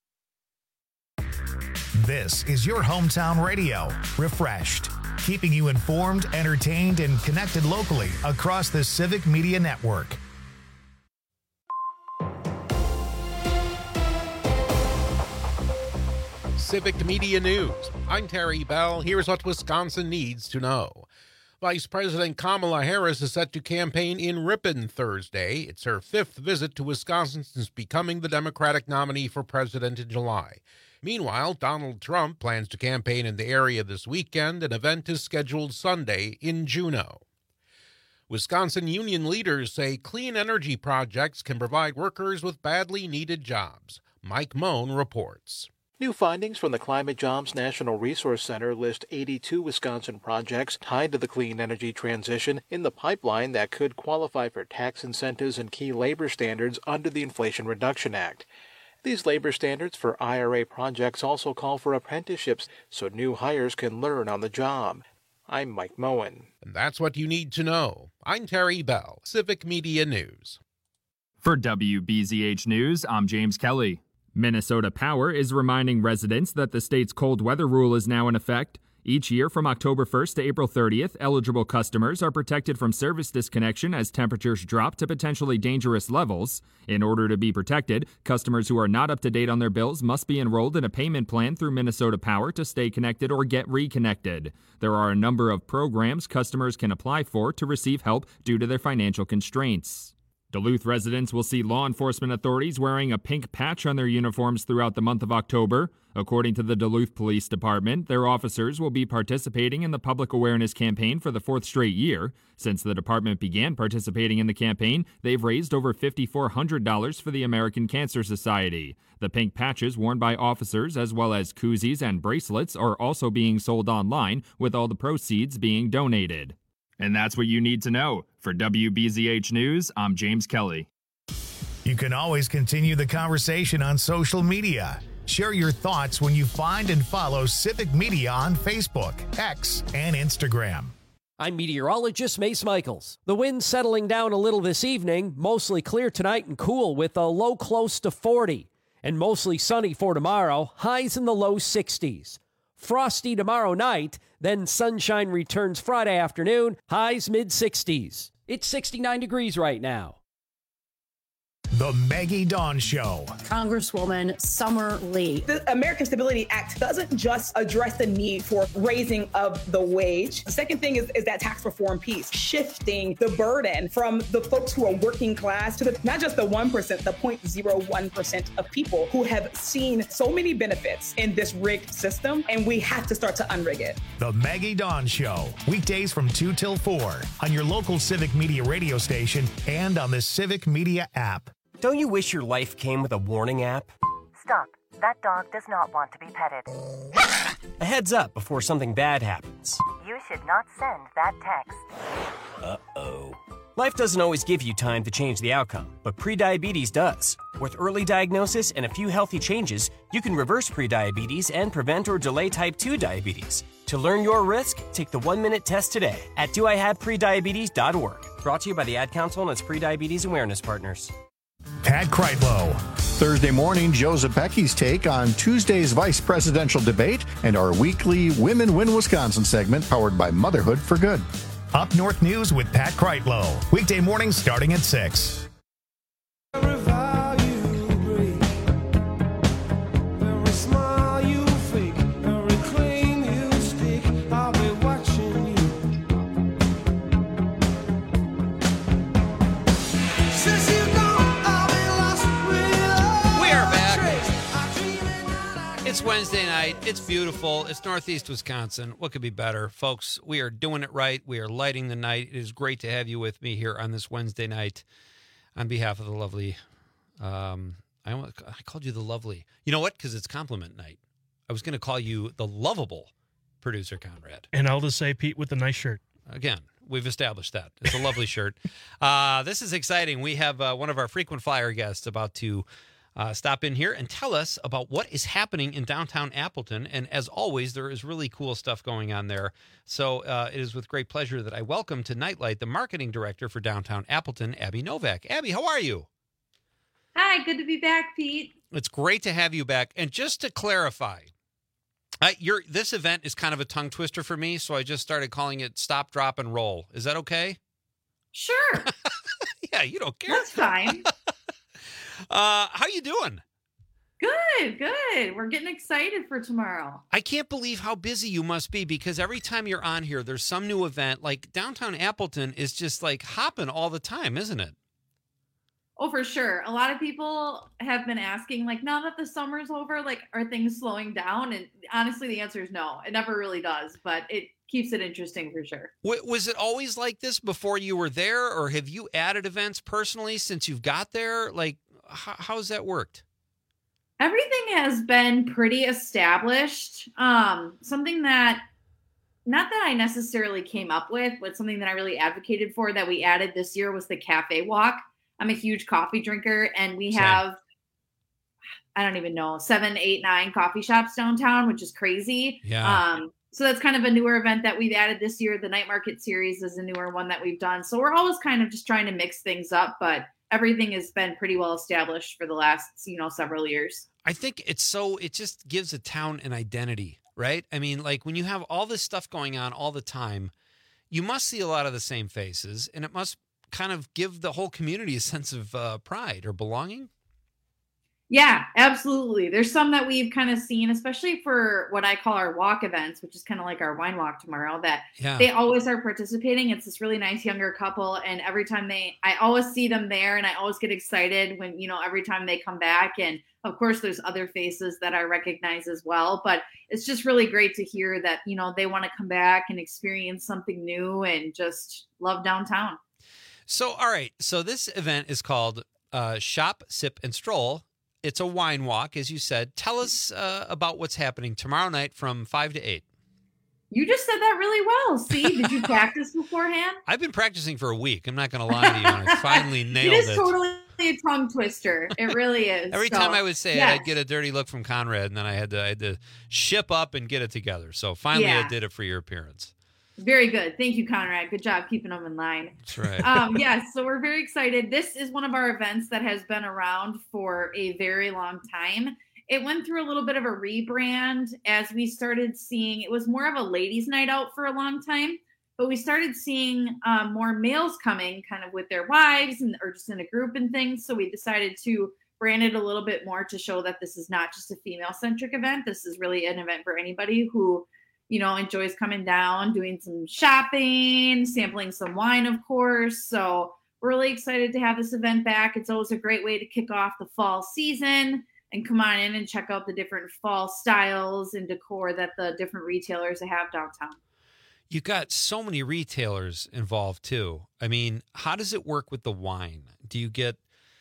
This is your hometown radio, Refreshed, keeping you informed, entertained, and connected locally across the Civic Media Network. Civic Media News. I'm Terry Bell. Here's what Wisconsin needs to know. Vice President Kamala Harris is set to campaign in Ripon Thursday. It's her fifth visit to Wisconsin since becoming the Democratic nominee for president in July. Meanwhile, Donald Trump plans to campaign in the area this weekend. An event is scheduled Sunday in Juneau. Wisconsin union leaders say clean energy projects can provide workers with badly needed jobs. Mike Moan reports. New findings from the Climate Jobs National Resource Center list eighty-two Wisconsin projects tied to the clean energy transition in the pipeline that could qualify for tax incentives and key labor standards under the Inflation Reduction Act. These labor standards for I R A projects also call for apprenticeships so new hires can learn on the job. I'm Mike Moen. And that's what you need to know. I'm Terry Bell, Civic Media News. For W B Z H News, I'm James Kelly. Minnesota Power is reminding residents that the state's cold weather rule is now in effect. Each year from October first to April thirtieth, eligible customers are protected from service disconnection as temperatures drop to potentially dangerous levels. In order to be protected, customers who are not up to date on their bills must be enrolled in a payment plan through Minnesota Power to stay connected or get reconnected. There are a number of programs customers can apply for to receive help due to their financial constraints. Duluth residents will see law enforcement authorities wearing a pink patch on their uniforms throughout the month of October. According to the Duluth Police Department, their officers will be participating in the public awareness campaign for the fourth straight year. Since the department began participating in the campaign, they've raised over five thousand four hundred dollars for the American Cancer Society. The pink patches worn by officers, as well as koozies and bracelets, are also being sold online, with all the proceeds being donated. And that's what you need to know. For W B Z H News, I'm James Kelly. You can always continue the conversation on social media. Share your thoughts when you find and follow Civic Media on Facebook, X, and Instagram. I'm meteorologist Mace Michaels. The wind settling down a little this evening, mostly clear tonight and cool with a low close to forty. And mostly sunny for tomorrow, highs in the low sixties. Frosty tomorrow night, then sunshine returns Friday afternoon, highs mid-sixties. It's sixty-nine degrees right now. The Maggie Dawn Show. Congresswoman Summer Lee. The American Stability Act doesn't just address the need for raising of the wage. The second thing is, is that tax reform piece, shifting the burden from the folks who are working class to the, not just the one percent, the zero point zero one percent of people who have seen so many benefits in this rigged system, and we have to start to unrig it. The Maggie Dawn Show. Weekdays from two till four on your local Civic Media radio station and on the Civic Media app. Don't you wish your life came with a warning app? Stop. That dog does not want to be petted. A heads up before something bad happens. You should not send that text. Uh-oh. Life doesn't always give you time to change the outcome, but prediabetes does. With early diagnosis and a few healthy changes, you can reverse prediabetes and prevent or delay type two diabetes. To learn your risk, take the one-minute test today at do I have prediabetes dot org. Brought to you by the Ad Council and its prediabetes awareness partners. Pat Kreitlow. Thursday morning, Joe Zepecki's take on Tuesday's vice presidential debate and our weekly Women Win Wisconsin segment powered by Motherhood for Good. Up North News with Pat Kreitlow. Weekday mornings starting at six. It's Wednesday night. It's beautiful. It's Northeast Wisconsin. What could be better? Folks, we are doing it right. We are lighting the night. It is great to have you with me here on this Wednesday night. On behalf of the lovely, um, I, I called you the lovely. You know what? Because it's compliment night. I was going to call you the lovable producer, Conrad. And I'll just say Pete with the nice shirt. Again, we've established that. It's a lovely shirt. Uh, this is exciting. We have uh, one of our frequent flyer guests about to uh, stop in here and tell us about what is happening in downtown Appleton. And as always, there is really cool stuff going on there. So uh, it is with great pleasure that I welcome to Nightlight the marketing director for downtown Appleton, Abby Novak. Abby, how are you? Hi, good to be back, Pete. It's great to have you back. And just to clarify, I, you're, this event is kind of a tongue twister for me, so I just started calling it Stop, Drop, and Roll. Is that okay? Sure. Yeah, you don't care. That's fine. uh, how you doing? Good, good. We're getting excited for tomorrow. I can't believe how busy you must be, because every time you're on here, there's some new event. Like downtown Appleton is just like hopping all the time, isn't it? Oh, for sure. A lot of people have been asking, like, now that the summer's over, like, are things slowing down? And honestly, the answer is no. It never really does, but it keeps it interesting for sure. W- was it always like this before you were there, or have you added events personally since you've got there? Like, h- how's that worked? Everything has been pretty established. Um, something that, not that I necessarily came up with, but something that I really advocated for that we added this year was the cafe walk. I'm a huge coffee drinker, and we Same. have, I don't even know, seven, eight, nine coffee shops downtown, which is crazy. Yeah. Um, so that's kind of a newer event that we've added this year. The Night Market Series is a newer one that we've done. So we're always kind of just trying to mix things up, but everything has been pretty well established for the last, you know, several years. I think it's so, it just gives a town an identity, right? I mean, like when you have all this stuff going on all the time, you must see a lot of the same faces, and it must kind of give the whole community a sense of uh, pride or belonging. Yeah, absolutely. There's some that we've kind of seen, especially for what I call our walk events, which is kind of like our wine walk tomorrow, that Yeah. they always are participating. It's this really nice younger couple. And every time they, I always see them there, and I always get excited when, you know, every time they come back. And of course, there's other faces that I recognize as well, but it's just really great to hear that, you know, they want to come back and experience something new and just love downtown. So, all right. So this event is called uh, Shop, Sip, and Stroll. It's a wine walk, as you said. Tell us uh, about what's happening tomorrow night from five to eight. You just said that really well. See, did you practice beforehand? I've been practicing for a week. I'm not going to lie to you. And I finally nailed It is it. totally a tongue twister. It really is. Every So, time I would say yes. it, I'd get a dirty look from Conrad, and then I had to I had to ship up and get it together. So finally, I Yeah. did it for your appearance. Very good. Thank you, Conrad. Good job keeping them in line. That's right. Um, yes, so we're very excited. This is one of our events that has been around for a very long time. It went through a little bit of a rebrand as we started seeing, it was more of a ladies' night out for a long time, but we started seeing um, more males coming kind of with their wives and or just in a group and things. So we decided to brand it a little bit more to show that this is not just a female-centric event. This is really an event for anybody who, you know, enjoys coming down, doing some shopping, sampling some wine, of course. So we're really excited to have this event back. It's always a great way to kick off the fall season and come on in and check out the different fall styles and decor that the different retailers have downtown. You got so many retailers involved too. I mean, how does it work with the wine? Do you get,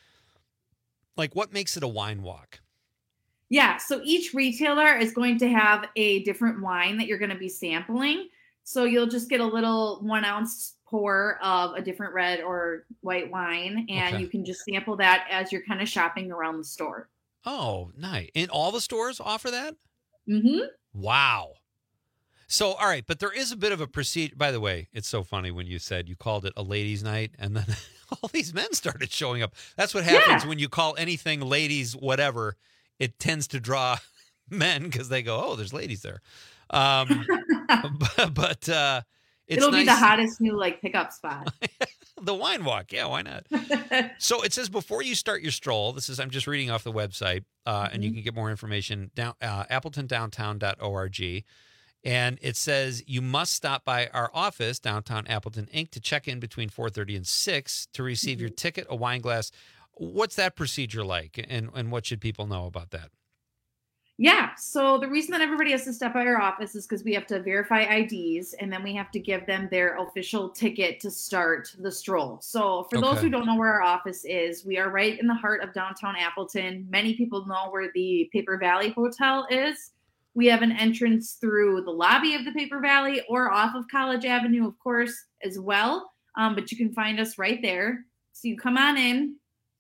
like, what makes it a wine walk? Yeah, so each retailer is going to have a different wine that you're going to be sampling. So you'll just get a little one ounce pour of a different red or white wine, and Okay. you can just sample that as you're kind of shopping around the store. Oh, nice. And all the stores offer that? Mm-hmm. Wow. So, all right, but there is a bit of a procedure. By the way, it's so funny when you said you called it a ladies' night, and then all these men started showing up. That's what happens Yeah. when you call anything ladies, whatever. It tends to draw men because they go, oh, there's ladies there. Um, but but uh, it's It'll be nice- the hottest new like pickup spot. the wine walk. Yeah, why not? So it says before you start your stroll, this is, I'm just reading off the website, uh, and you Mhm. can get more information down uh, appleton downtown dot org. And it says you must stop by our office, Downtown Appleton Incorporated, to check in between four thirty and six to receive your ticket, a wine glass. What's that procedure like, and, and what should people know about that? Yeah. So the reason that everybody has to stop by our office is because we have to verify I Ds and then we have to give them their official ticket to start the stroll. So for those Okay. who don't know where our office is, we are right in the heart of downtown Appleton. Many people know where the Paper Valley Hotel is. We have an entrance through the lobby of the Paper Valley or off of College Avenue, of course, as well. Um, but you can find us right there. So you come on in.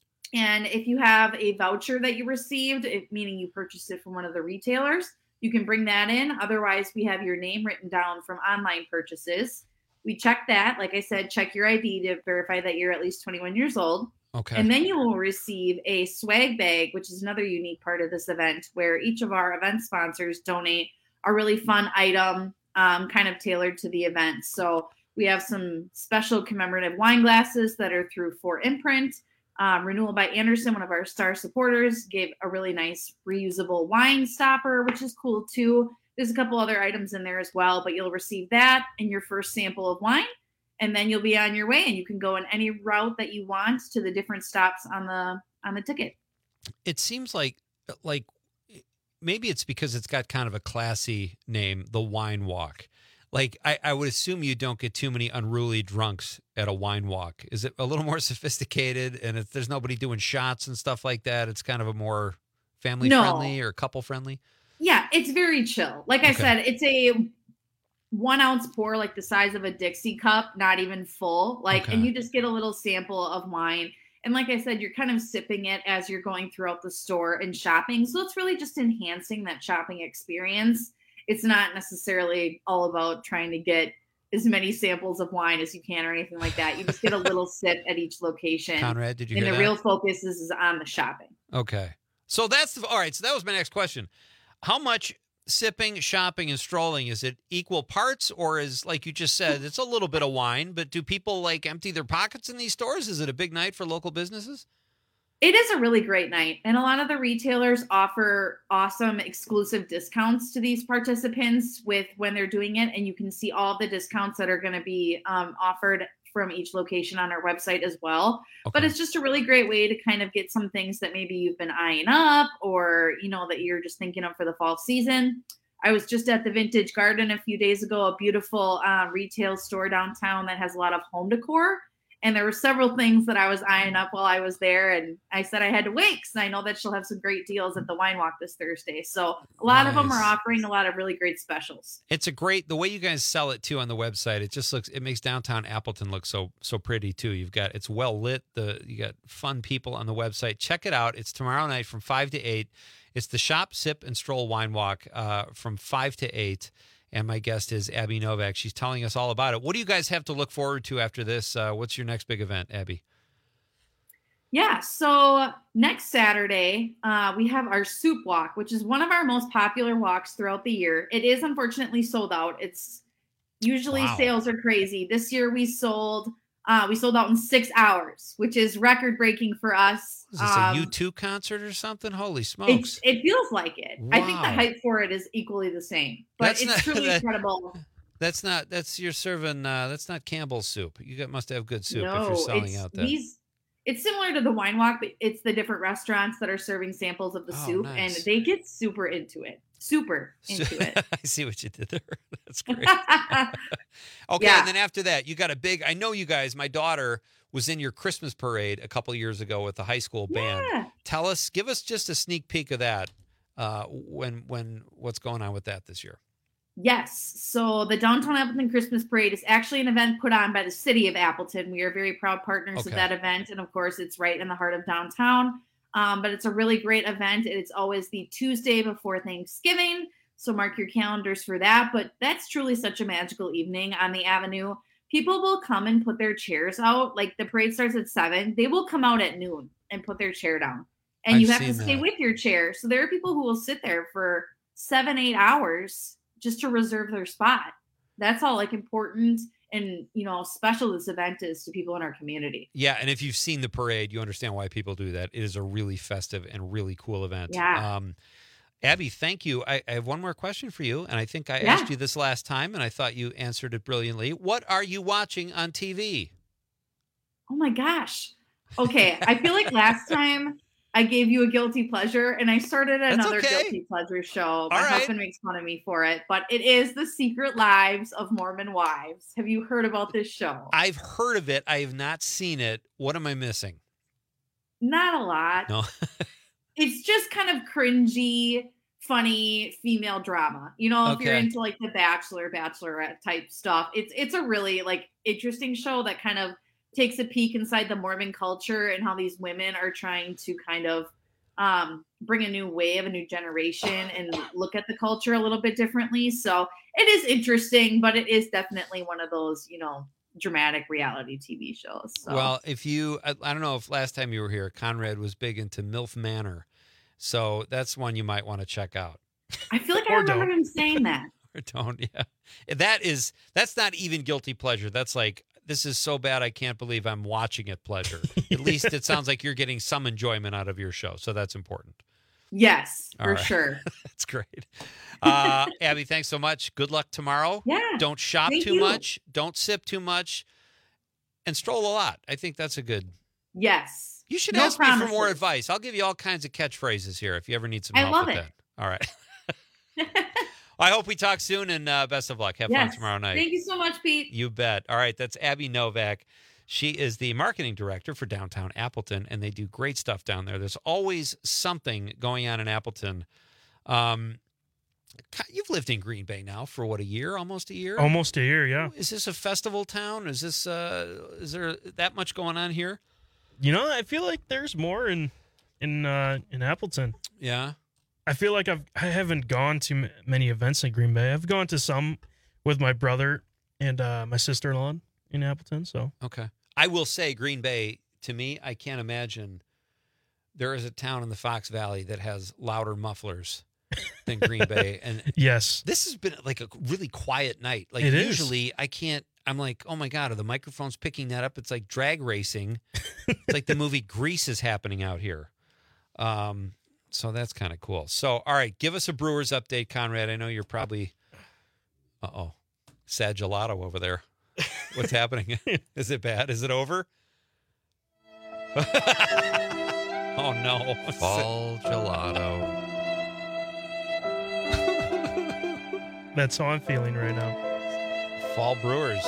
And if you have a voucher that you received, if, meaning you purchased it from one of the retailers, you can bring that in. Otherwise, we have your name written down from online purchases. We check that. Like I said, check your I D to verify that you're at least twenty-one years old. Okay. And then you will receive a swag bag, which is another unique part of this event, where each of our event sponsors donate a really fun item um, kind of tailored to the event. So we have some special commemorative wine glasses that are through For Imprint. Um, Renewal by Anderson, one of our star supporters, gave a really nice reusable wine stopper, which is cool too. There's a couple other items in there as well, but you'll receive that in your first sample of wine, and then you'll be on your way, and you can go in any route that you want to the different stops on the on the ticket. It seems like like maybe it's because it's got kind of a classy name, the Wine Walk. Like, I, I would assume you don't get too many unruly drunks at a wine walk. Is it a little more sophisticated? And if there's nobody doing shots and stuff like that, it's kind of a more family No. friendly or couple friendly? Yeah, it's very chill. Like I Okay. said, it's a one ounce pour, like the size of a Dixie cup, not even full. Like, Okay. and you just get a little sample of wine. And like I said, you're kind of sipping it as you're going throughout the store and shopping. So it's really just enhancing that shopping experience. It's not necessarily all about trying to get as many samples of wine as you can or anything like that. You just get a little sip at each location. Conrad, did you And hear the that? real focus is, is on the shopping. Okay. So that's the, all right. So that was my next question. How much sipping, shopping, and strolling, is it equal parts, or is, like you just said, it's a little bit of wine, but do people like empty their pockets in these stores? Is it a big night for local businesses? It is a really great night. And a lot of the retailers offer awesome exclusive discounts to these participants with when they're doing it. And you can see all the discounts that are going to be um, offered from each location on our website as well. But it's just a really great way to kind of get some things that maybe you've been eyeing up or, you know, that you're just thinking of for the fall season. I was just at the Vintage Garden a few days ago, a beautiful uh, retail store downtown that has a lot of home decor. And there were several things that I was eyeing up while I was there. And I said I had to wait because I know that she'll have some great deals at the Wine Walk this Thursday. So a lot of them are Nice. offering a lot of really great specials. It's a great, the way you guys sell it too on the website. It just looks, it makes downtown Appleton look so so pretty too. You've got, it's well lit. The you got fun people on the website. Check it out. It's tomorrow night from five to eight. It's the Shop, Sip, and Stroll Wine Walk uh, from five to eight. And my guest is Abby Novak. She's telling us all about it. What do you guys have to look forward to after this? Uh, what's your next big event, Abby? Yeah, so next Saturday, uh, we have our Soup Walk, which is one of our most popular walks throughout the year. It is unfortunately sold out. It's usually Wow. sales are crazy. This year we sold uh, we sold out in six hours, which is record breaking for us. Is this Um, a U two concert or something? Holy smokes. It's, it feels like it. I think the Wow. hype for it is equally the same, but That's it's not- truly that- incredible. That's not, that's, you're serving, uh, that's not Campbell's soup. You got, must have good soup if No, you're selling it's out that. these. It's similar to the Wine Walk, but it's the different restaurants that are serving samples of the Oh, soup, nice. and they get super into it. Super into it. I see what you did there. That's great. Okay, Yeah. and then after that, you got a big, I know you guys, my daughter was in your Christmas parade a couple years ago with the high school band. Yeah. Tell us, give us just a sneak peek of that. Uh, when, when, what's going on with that this year? Yes. So the Downtown Appleton Christmas Parade is actually an event put on by the city of Appleton. We are very proud partners Okay. of that event. And of course, it's right in the heart of downtown. Um, but it's a really great event. It's always the Tuesday before Thanksgiving. So mark your calendars for that. But that's truly such a magical evening on the avenue. People will come and put their chairs out. Like the parade starts at seven. They will come out at noon and put their chair down. And I've you have to seen stay that. with your chair. So there are people who will sit there for seven, eight hours just to reserve their spot. That's how like important and, you know, special this event is to people in our community. Yeah, and if you've seen the parade, you understand why people do that. It is a really festive and really cool event. Yeah. Um, Abby, thank you. I, I have one more question for you, and I think I Yeah. asked you this last time, and I thought you answered it brilliantly. What are you watching on T V? Oh my gosh. Okay. I feel like last time I gave you a guilty pleasure, and I started That's another okay. guilty pleasure show. My All right. husband makes fun of me for it, but it is The Secret Lives of Mormon Wives. Have you heard about this show? I've heard of it. I have not seen it. What am I missing? Not a lot. No. It's just kind of cringy, funny female drama. You know, if you're Okay. into like the Bachelor, Bachelorette type stuff, it's it's a really like interesting show that kind of takes a peek inside the Mormon culture and how these women are trying to kind of um, bring a new wave, a new generation, and look at the culture a little bit differently. So it is interesting, but it is definitely one of those, you know, dramatic reality T V shows. So. Well, if you, I, I don't know if last time you were here, Conrad was big into MILF Manor. So that's one you might want to check out. I feel like I Or remember don't. him saying that. Or don't, yeah. That is, that's not even guilty pleasure. That's like, this is so bad I can't believe I'm watching it pleasure. At least it sounds like you're getting some enjoyment out of your show. So that's important. Yes, All for right. sure. That's great. Uh, Abby, thanks so much. Good luck tomorrow. Yeah. Don't shop thank too you. much. Don't sip too much. And stroll a lot. I think that's a good. Yes. You should No ask me for more promises. advice. I'll give you all kinds of catchphrases here if you ever need some I help love with it. that. All right. I hope we talk soon, and uh, best of luck. Have fun Yes. tomorrow night. Thank you so much, Pete. You bet. All right, that's Abby Novak. She is the marketing director for Downtown Appleton, and they do great stuff down there. There's always something going on in Appleton. Um, you've lived in Green Bay now for what, a year, almost a year? Almost a year, yeah. Is this a festival town? Is this uh, is there that much going on here? You know, I feel like there's more in in uh, in Appleton. Yeah. I feel like I've I haven't gone to m- many events in Green Bay. I've gone to some with my brother and uh, my sister-in-law in Appleton. So Okay. I will say Green Bay, to me, I can't imagine there is a town in the Fox Valley that has louder mufflers than Green Bay. And yes, this has been like a really quiet night. Like It is. usually I can't, I'm like, oh my God, are the microphones picking that up? It's like drag racing. It's like the movie Grease is happening out here. Um, so that's kind of cool. So, all right, give us a Brewers update, Conrad. I know you're probably, uh-oh, sad gelato over there. What's happening? Is it bad? Is it over? Oh, no. Fall gelato. that's how I'm feeling right now. Fall Brewers.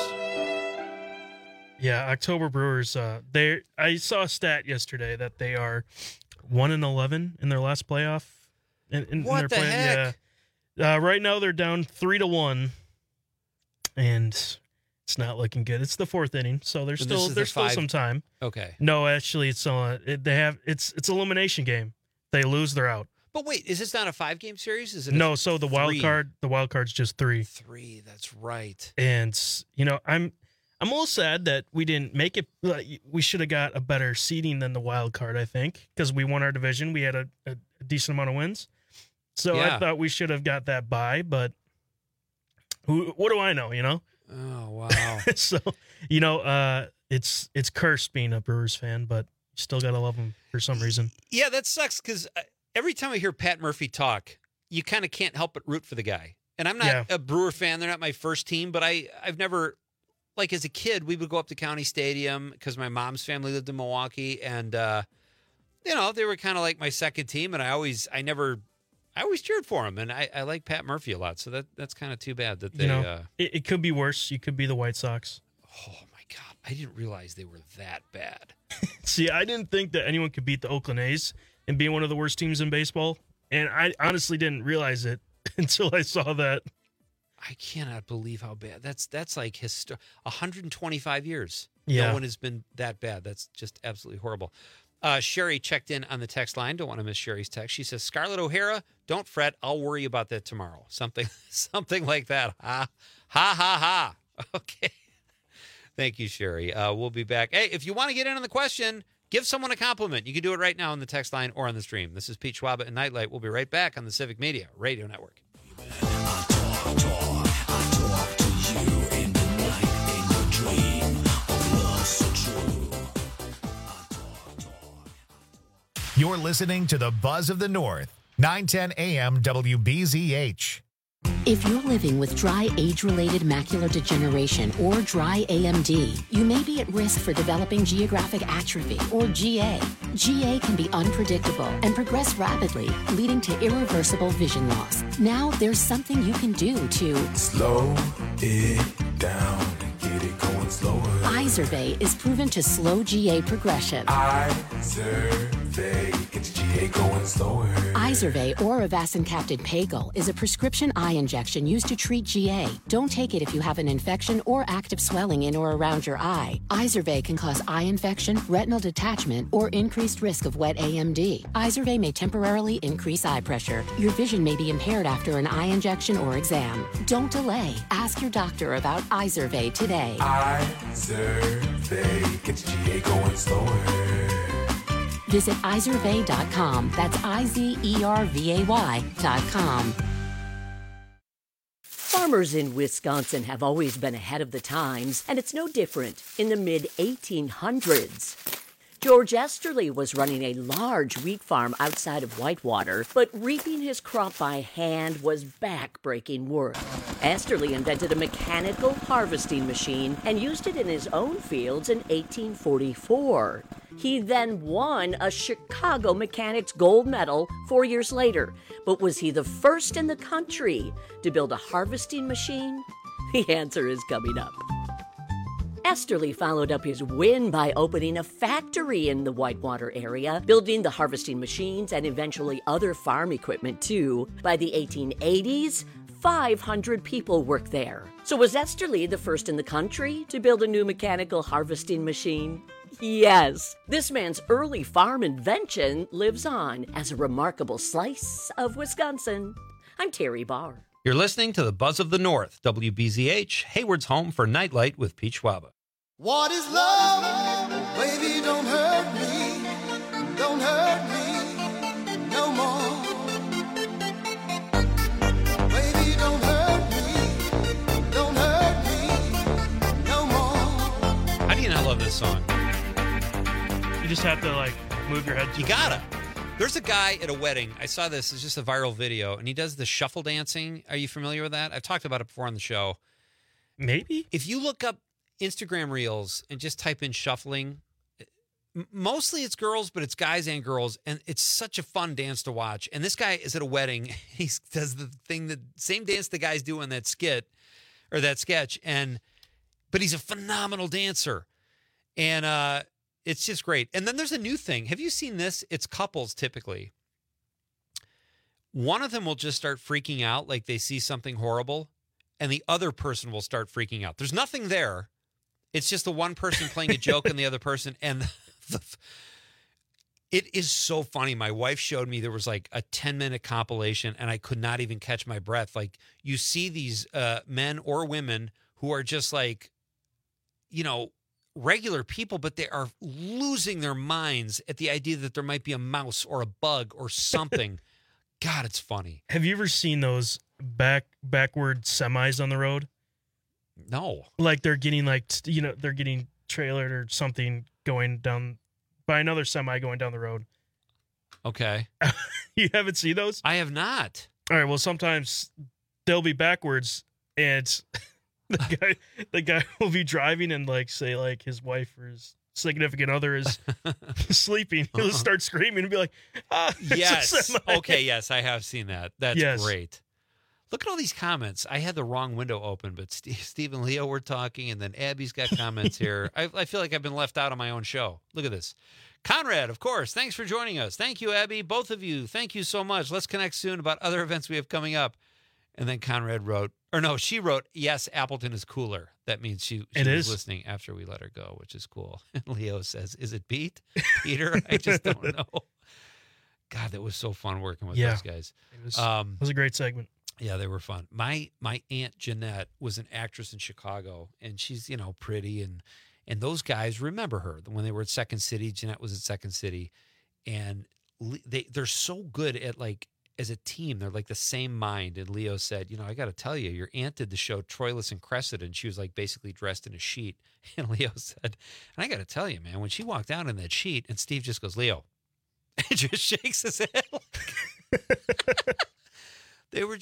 Yeah, October Brewers. Uh, they I saw a stat yesterday that they are one and eleven in their last playoff. In, in, in What their the play- heck? Yeah. Uh, right now they're down three to one, and it's not looking good. It's the fourth inning, so there's And this still is there's the still five- some time. Okay. No, actually, it's uh, it, they have it's it's elimination game. They lose, they're out. But wait, is this not a five-game series? Is it a No, so the wild three? card, the wild card's just three. Three, that's right. And you know, I'm I'm a little sad that we didn't make it. Like, we should have got a better seeding than the wild card, I think, because we won our division. We had a, a, a decent amount of wins, so Yeah. I thought we should have got that bye. But who? What do I know? You know. Oh wow. So you know, uh, it's it's cursed being a Brewers fan, but you still gotta love them for some reason. Yeah, that sucks because every time I hear Pat Murphy talk, you kind of can't help but root for the guy. And I'm not Yeah. a Brewer fan; they're not my first team. But I, I've never, like as a kid, we would go up to County Stadium because my mom's family lived in Milwaukee, and uh, you know they were kind of like my second team. And I always, I never, I always cheered for him, and I, I like Pat Murphy a lot. So that that's kind of too bad that they. You know, uh, it, it could be worse. You could be the White Sox. I didn't realize they were that bad. See, I didn't think that anyone could beat the Oakland A's and be one of the worst teams in baseball. And I honestly didn't realize it until I saw that. I cannot believe how bad. That's that's like histo- one hundred twenty-five years. Yeah. No one has been that bad. That's just absolutely horrible. Uh, Sherry checked in on the text line. Don't want to miss Sherry's text. She says, Scarlett O'Hara, don't fret. I'll worry about that tomorrow. Something something like that. Ha, ha, ha, ha. Okay. Thank you, Sherry. Uh, we'll be back. Hey, if you want to get in on the question, give someone a compliment. You can do it right now on the text line or on the stream. This is Pete Schwaba and Nightlight. We'll be right back on the Civic Media Radio Network. You're listening to the Buzz of the North, nine ten A M W B Z H. If you're living with dry age-related macular degeneration or dry A M D, you may be at risk for developing geographic atrophy or G A. G A can be unpredictable and progress rapidly, leading to irreversible vision loss. Now there's something you can do to slow it down and get it going slower. Izervay is proven to slow G A progression. Izervay gets G A going slower. Izervay or avacincaptad pagel is a prescription eye injection used to treat G A. Don't take it if you have an infection or active swelling in or around your eye. Izervay can cause eye infection, retinal detachment, or increased risk of wet A M D. Izervay may temporarily increase eye pressure. Your vision may be impaired after an eye injection or exam. Don't delay. Ask your doctor about Izervay today. Izervay gets G A going slower. Visit izervay dot com. That's I Z E R V A Y dot com. Farmers in Wisconsin have always been ahead of the times, and it's no different in the mid eighteen hundreds. George Esterly was running a large wheat farm outside of Whitewater, but reaping his crop by hand was back-breaking work. Esterly invented a mechanical harvesting machine and used it in his own fields in eighteen forty-four. He then won a Chicago Mechanics Gold Medal four years later. But was he the first in the country to build a harvesting machine? The answer is coming up. Esterly followed up his win by opening a factory in the Whitewater area, building the harvesting machines and eventually other farm equipment too. By the eighteen eighties, five hundred people worked there. So was Esterly the first in the country to build a new mechanical harvesting machine? Yes, this man's early farm invention lives on as a remarkable slice of Wisconsin. I'm Terry Barr. You're listening to the Buzz of the North, W B Z H, Hayward's home for Nightlight with Pete Schwaba. What is love? Baby, don't hurt me. Don't hurt me no more. Baby, don't hurt me. Don't hurt me no more. How do you not love this song? You just have to, like, move your head. You gotta. There's a guy at a wedding. I saw this. It's just a viral video, and he does the shuffle dancing. Are you familiar with that? I've talked about it before on the show. Maybe. If you look up Instagram Reels and just type in shuffling, mostly it's girls, but it's guys and girls, and it's such a fun dance to watch. And this guy is at a wedding. He does the thing, the same dance the guys do in that skit or that sketch, and but he's a phenomenal dancer. And uh, it's just great. And then there's a new thing. Have you seen this? It's couples typically. One of them will just start freaking out like they see something horrible, and the other person will start freaking out. There's nothing there. It's just the one person playing a joke and the other person. And the, it is so funny. My wife showed me there was like a ten minute compilation, and I could not even catch my breath. Like, you see these uh, men or women who are just like, you know, regular people, but they are losing their minds at the idea that there might be a mouse or a bug or something. God, it's funny. Have you ever seen those back backward semis on the road? No. Like they're getting like, you know, they're getting trailered or something going down by another semi going down the road. Okay. You haven't seen those? I have not. All right. Well, sometimes they'll be backwards, and the guy, the guy will be driving and like say like his wife or his significant other is sleeping. He'll just start screaming and be like, ah, yes. Okay. Yes, I have seen that. That's yes. great. Look at all these comments. I had the wrong window open, but Steve, Steve and Leo were talking, and then Abby's got comments here. I, I feel like I've been left out on my own show. Look at this. Conrad, of course, thanks for joining us. Thank you, Abby. Both of you, thank you so much. Let's connect soon about other events we have coming up. And then Conrad wrote, or no, she wrote, yes, Appleton is cooler. That means she, she it was is. listening after we let her go, which is cool. And Leo says, is it Pete? Peter? I just don't know. God, that was so fun working with yeah. those guys. It was, um, it was a great segment. Yeah, they were fun. My my Aunt Jeanette was an actress in Chicago, and she's, you know, pretty, and and those guys remember her when they were at Second City. Jeanette was at Second City, and they they're so good at, like, as a team, they're like the same mind. And Leo said, you know, I got to tell you, your aunt did the show Troilus and Cressida, and she was like basically dressed in a sheet. And Leo said, and I got to tell you, man, when she walked out in that sheet, and Steve just goes, Leo, and just shakes his head. They were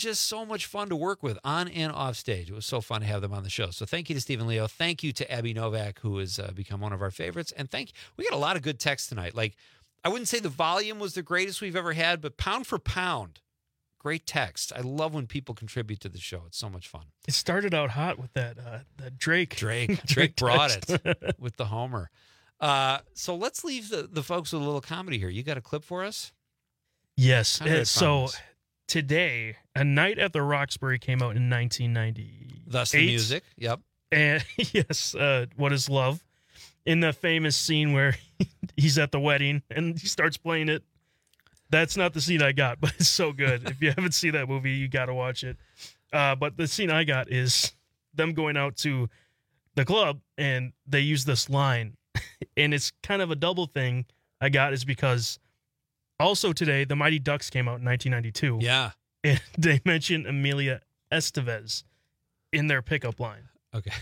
just so much fun to work with on and off stage. It was so fun to have them on the show. So thank you to Stephen Leo. Thank you to Abby Novak, who has uh, become one of our favorites. And thank you. We got a lot of good texts tonight. Like, I wouldn't say the volume was the greatest we've ever had, but pound for pound, great text. I love when people contribute to the show. It's so much fun. It started out hot with that uh, that Drake. Drake. Drake brought it with the homer. Uh, so let's leave the, the folks with a little comedy here. You got a clip for us? Yes. How did I Uh, so find this? today, A Night at the Roxbury came out in nineteen ninety. Thus the music. Yep. And yes, uh, What Is Love? In the famous scene where he's at the wedding and he starts playing it. That's not the scene I got, but it's so good. If you haven't seen that movie, you got to watch it. Uh, but the scene I got is them going out to the club and they use this line. And it's kind of a double thing I got is because also today, the Mighty Ducks came out in nineteen ninety-two. Yeah. And they mentioned Amelia Estevez in their pickup line. Okay.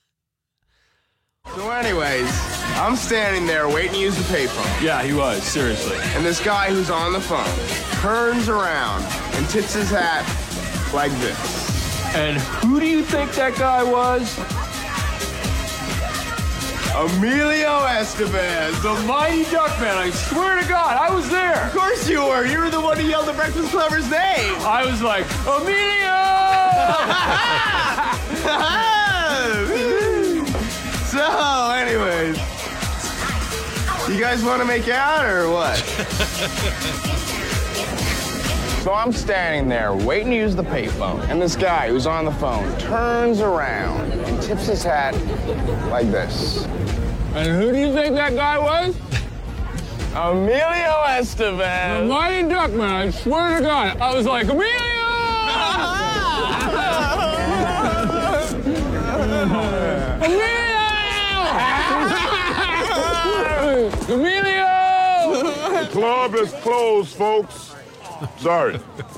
So anyways, I'm standing there waiting to use the payphone. Yeah, he was, seriously. And this guy who's on the phone turns around and tips his hat like this. And who do you think that guy was? Emilio Estevez, the Mighty Duckman. I swear to God, I was there. Of course you were. You were the one who yelled the Breakfast Clubber's name. I was like, Emilio! So, anyways, you guys want to make out or what? So I'm standing there waiting to use the payphone, and this guy who's on the phone turns around and tips his hat like this. And who do you think that guy was? Emilio Estevez. The Mighty Duckman, I swear to God. I was like, Emilio! Emilio! Emilio! The club is closed, folks. Sorry.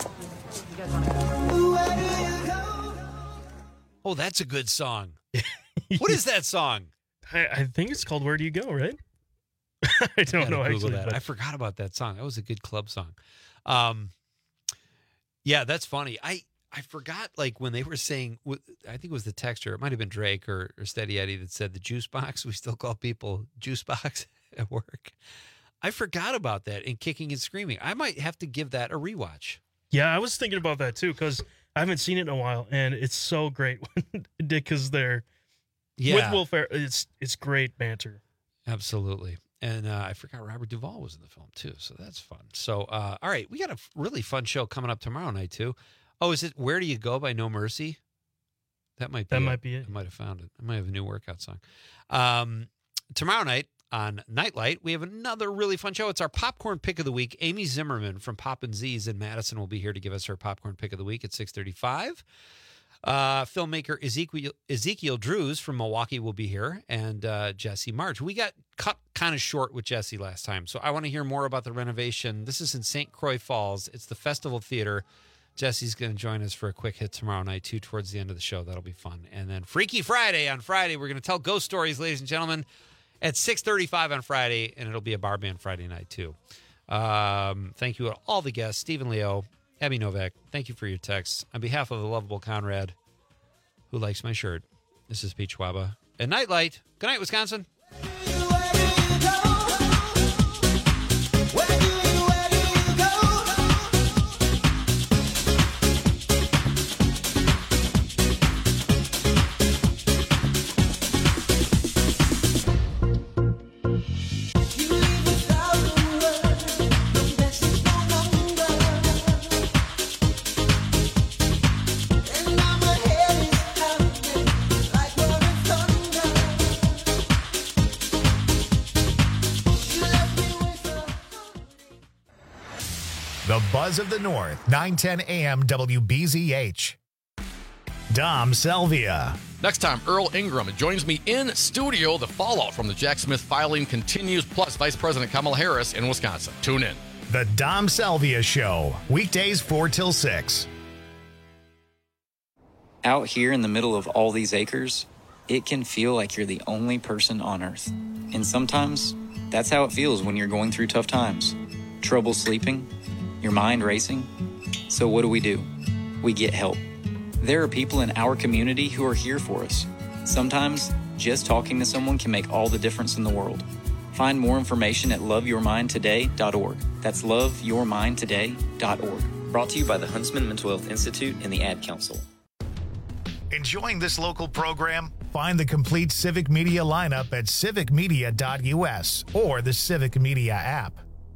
Oh, that's a good song. What is that song? I, I think it's called Where Do You Go, right? I don't know, Google actually. that. But I forgot about that song. That was a good club song. Um, yeah, that's funny. I, I forgot, like, when they were saying, I think it was the texter, it might have been Drake or, or Steady Eddie that said the juice box. We still call people juice box at work. I forgot about that and Kicking and Screaming. I might have to give that a rewatch. yeah, I was thinking about that too because I haven't seen it in a while, and it's so great when Dick is there Yeah. with Will Ferrell. It's it's great banter. Absolutely. And uh, I forgot Robert Duvall was in the film too, so that's fun. So, uh, all right, we got a f- really fun show coming up tomorrow night too. Oh, is it Where Do You Go by No Mercy? That might be That it. might be it. I might have found it. I might have a new workout song. Um, tomorrow night on Nightlight, we have another really fun show. It's our Popcorn Pick of the Week. Amy Zimmerman from Pop and Z's in Madison will be here to give us her Popcorn Pick of the Week at six thirty-five. Uh, filmmaker Ezekiel, Ezekiel Drews from Milwaukee will be here, and uh, Jesse March. We got cut kind of short with Jesse last time, so I want to hear more about the renovation. This is in Saint Croix Falls. It's the Festival Theater. Jesse's going to join us for a quick hit tomorrow night, too, towards the end of the show. That'll be fun. And then Freaky Friday on Friday. We're going to tell ghost stories, ladies and gentlemen, at six thirty-five on Friday, and it'll be a bar band Friday night, too. Um, thank you to all the guests, Stephen Leo, Abby Novak. Thank you for your texts. On behalf of the lovable Conrad, who likes my shirt, this is Pete Schwaba at Nightlight. Good night, Wisconsin. The Buzz of the North, nine ten A M W B Z H. Dom Selvia. Next time, Earl Ingram joins me in studio. The fallout from the Jack Smith filing continues, plus Vice President Kamala Harris in Wisconsin. Tune in. The Dom Selvia Show, weekdays four till six. Out here in the middle of all these acres, it can feel like you're the only person on Earth. And sometimes, that's how it feels when you're going through tough times. Trouble sleeping, your mind racing. So what do we do? we get help. There are people in our community who are here for us. Sometimes, just talking to someone can make all the difference in the world. Find more information at love your mind today dot org. That's love your mind today dot org. Brought to you by the Huntsman Mental Health Institute and the Ad Council. Enjoying this local program? Find the complete Civic Media lineup at civic media dot u s or the Civic Media app.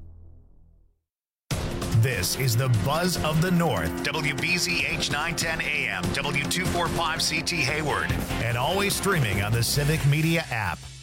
This is the Buzz of the North, W B Z H nine ten A M, W two forty-five C T Hayward, and always streaming on the Civic Media app.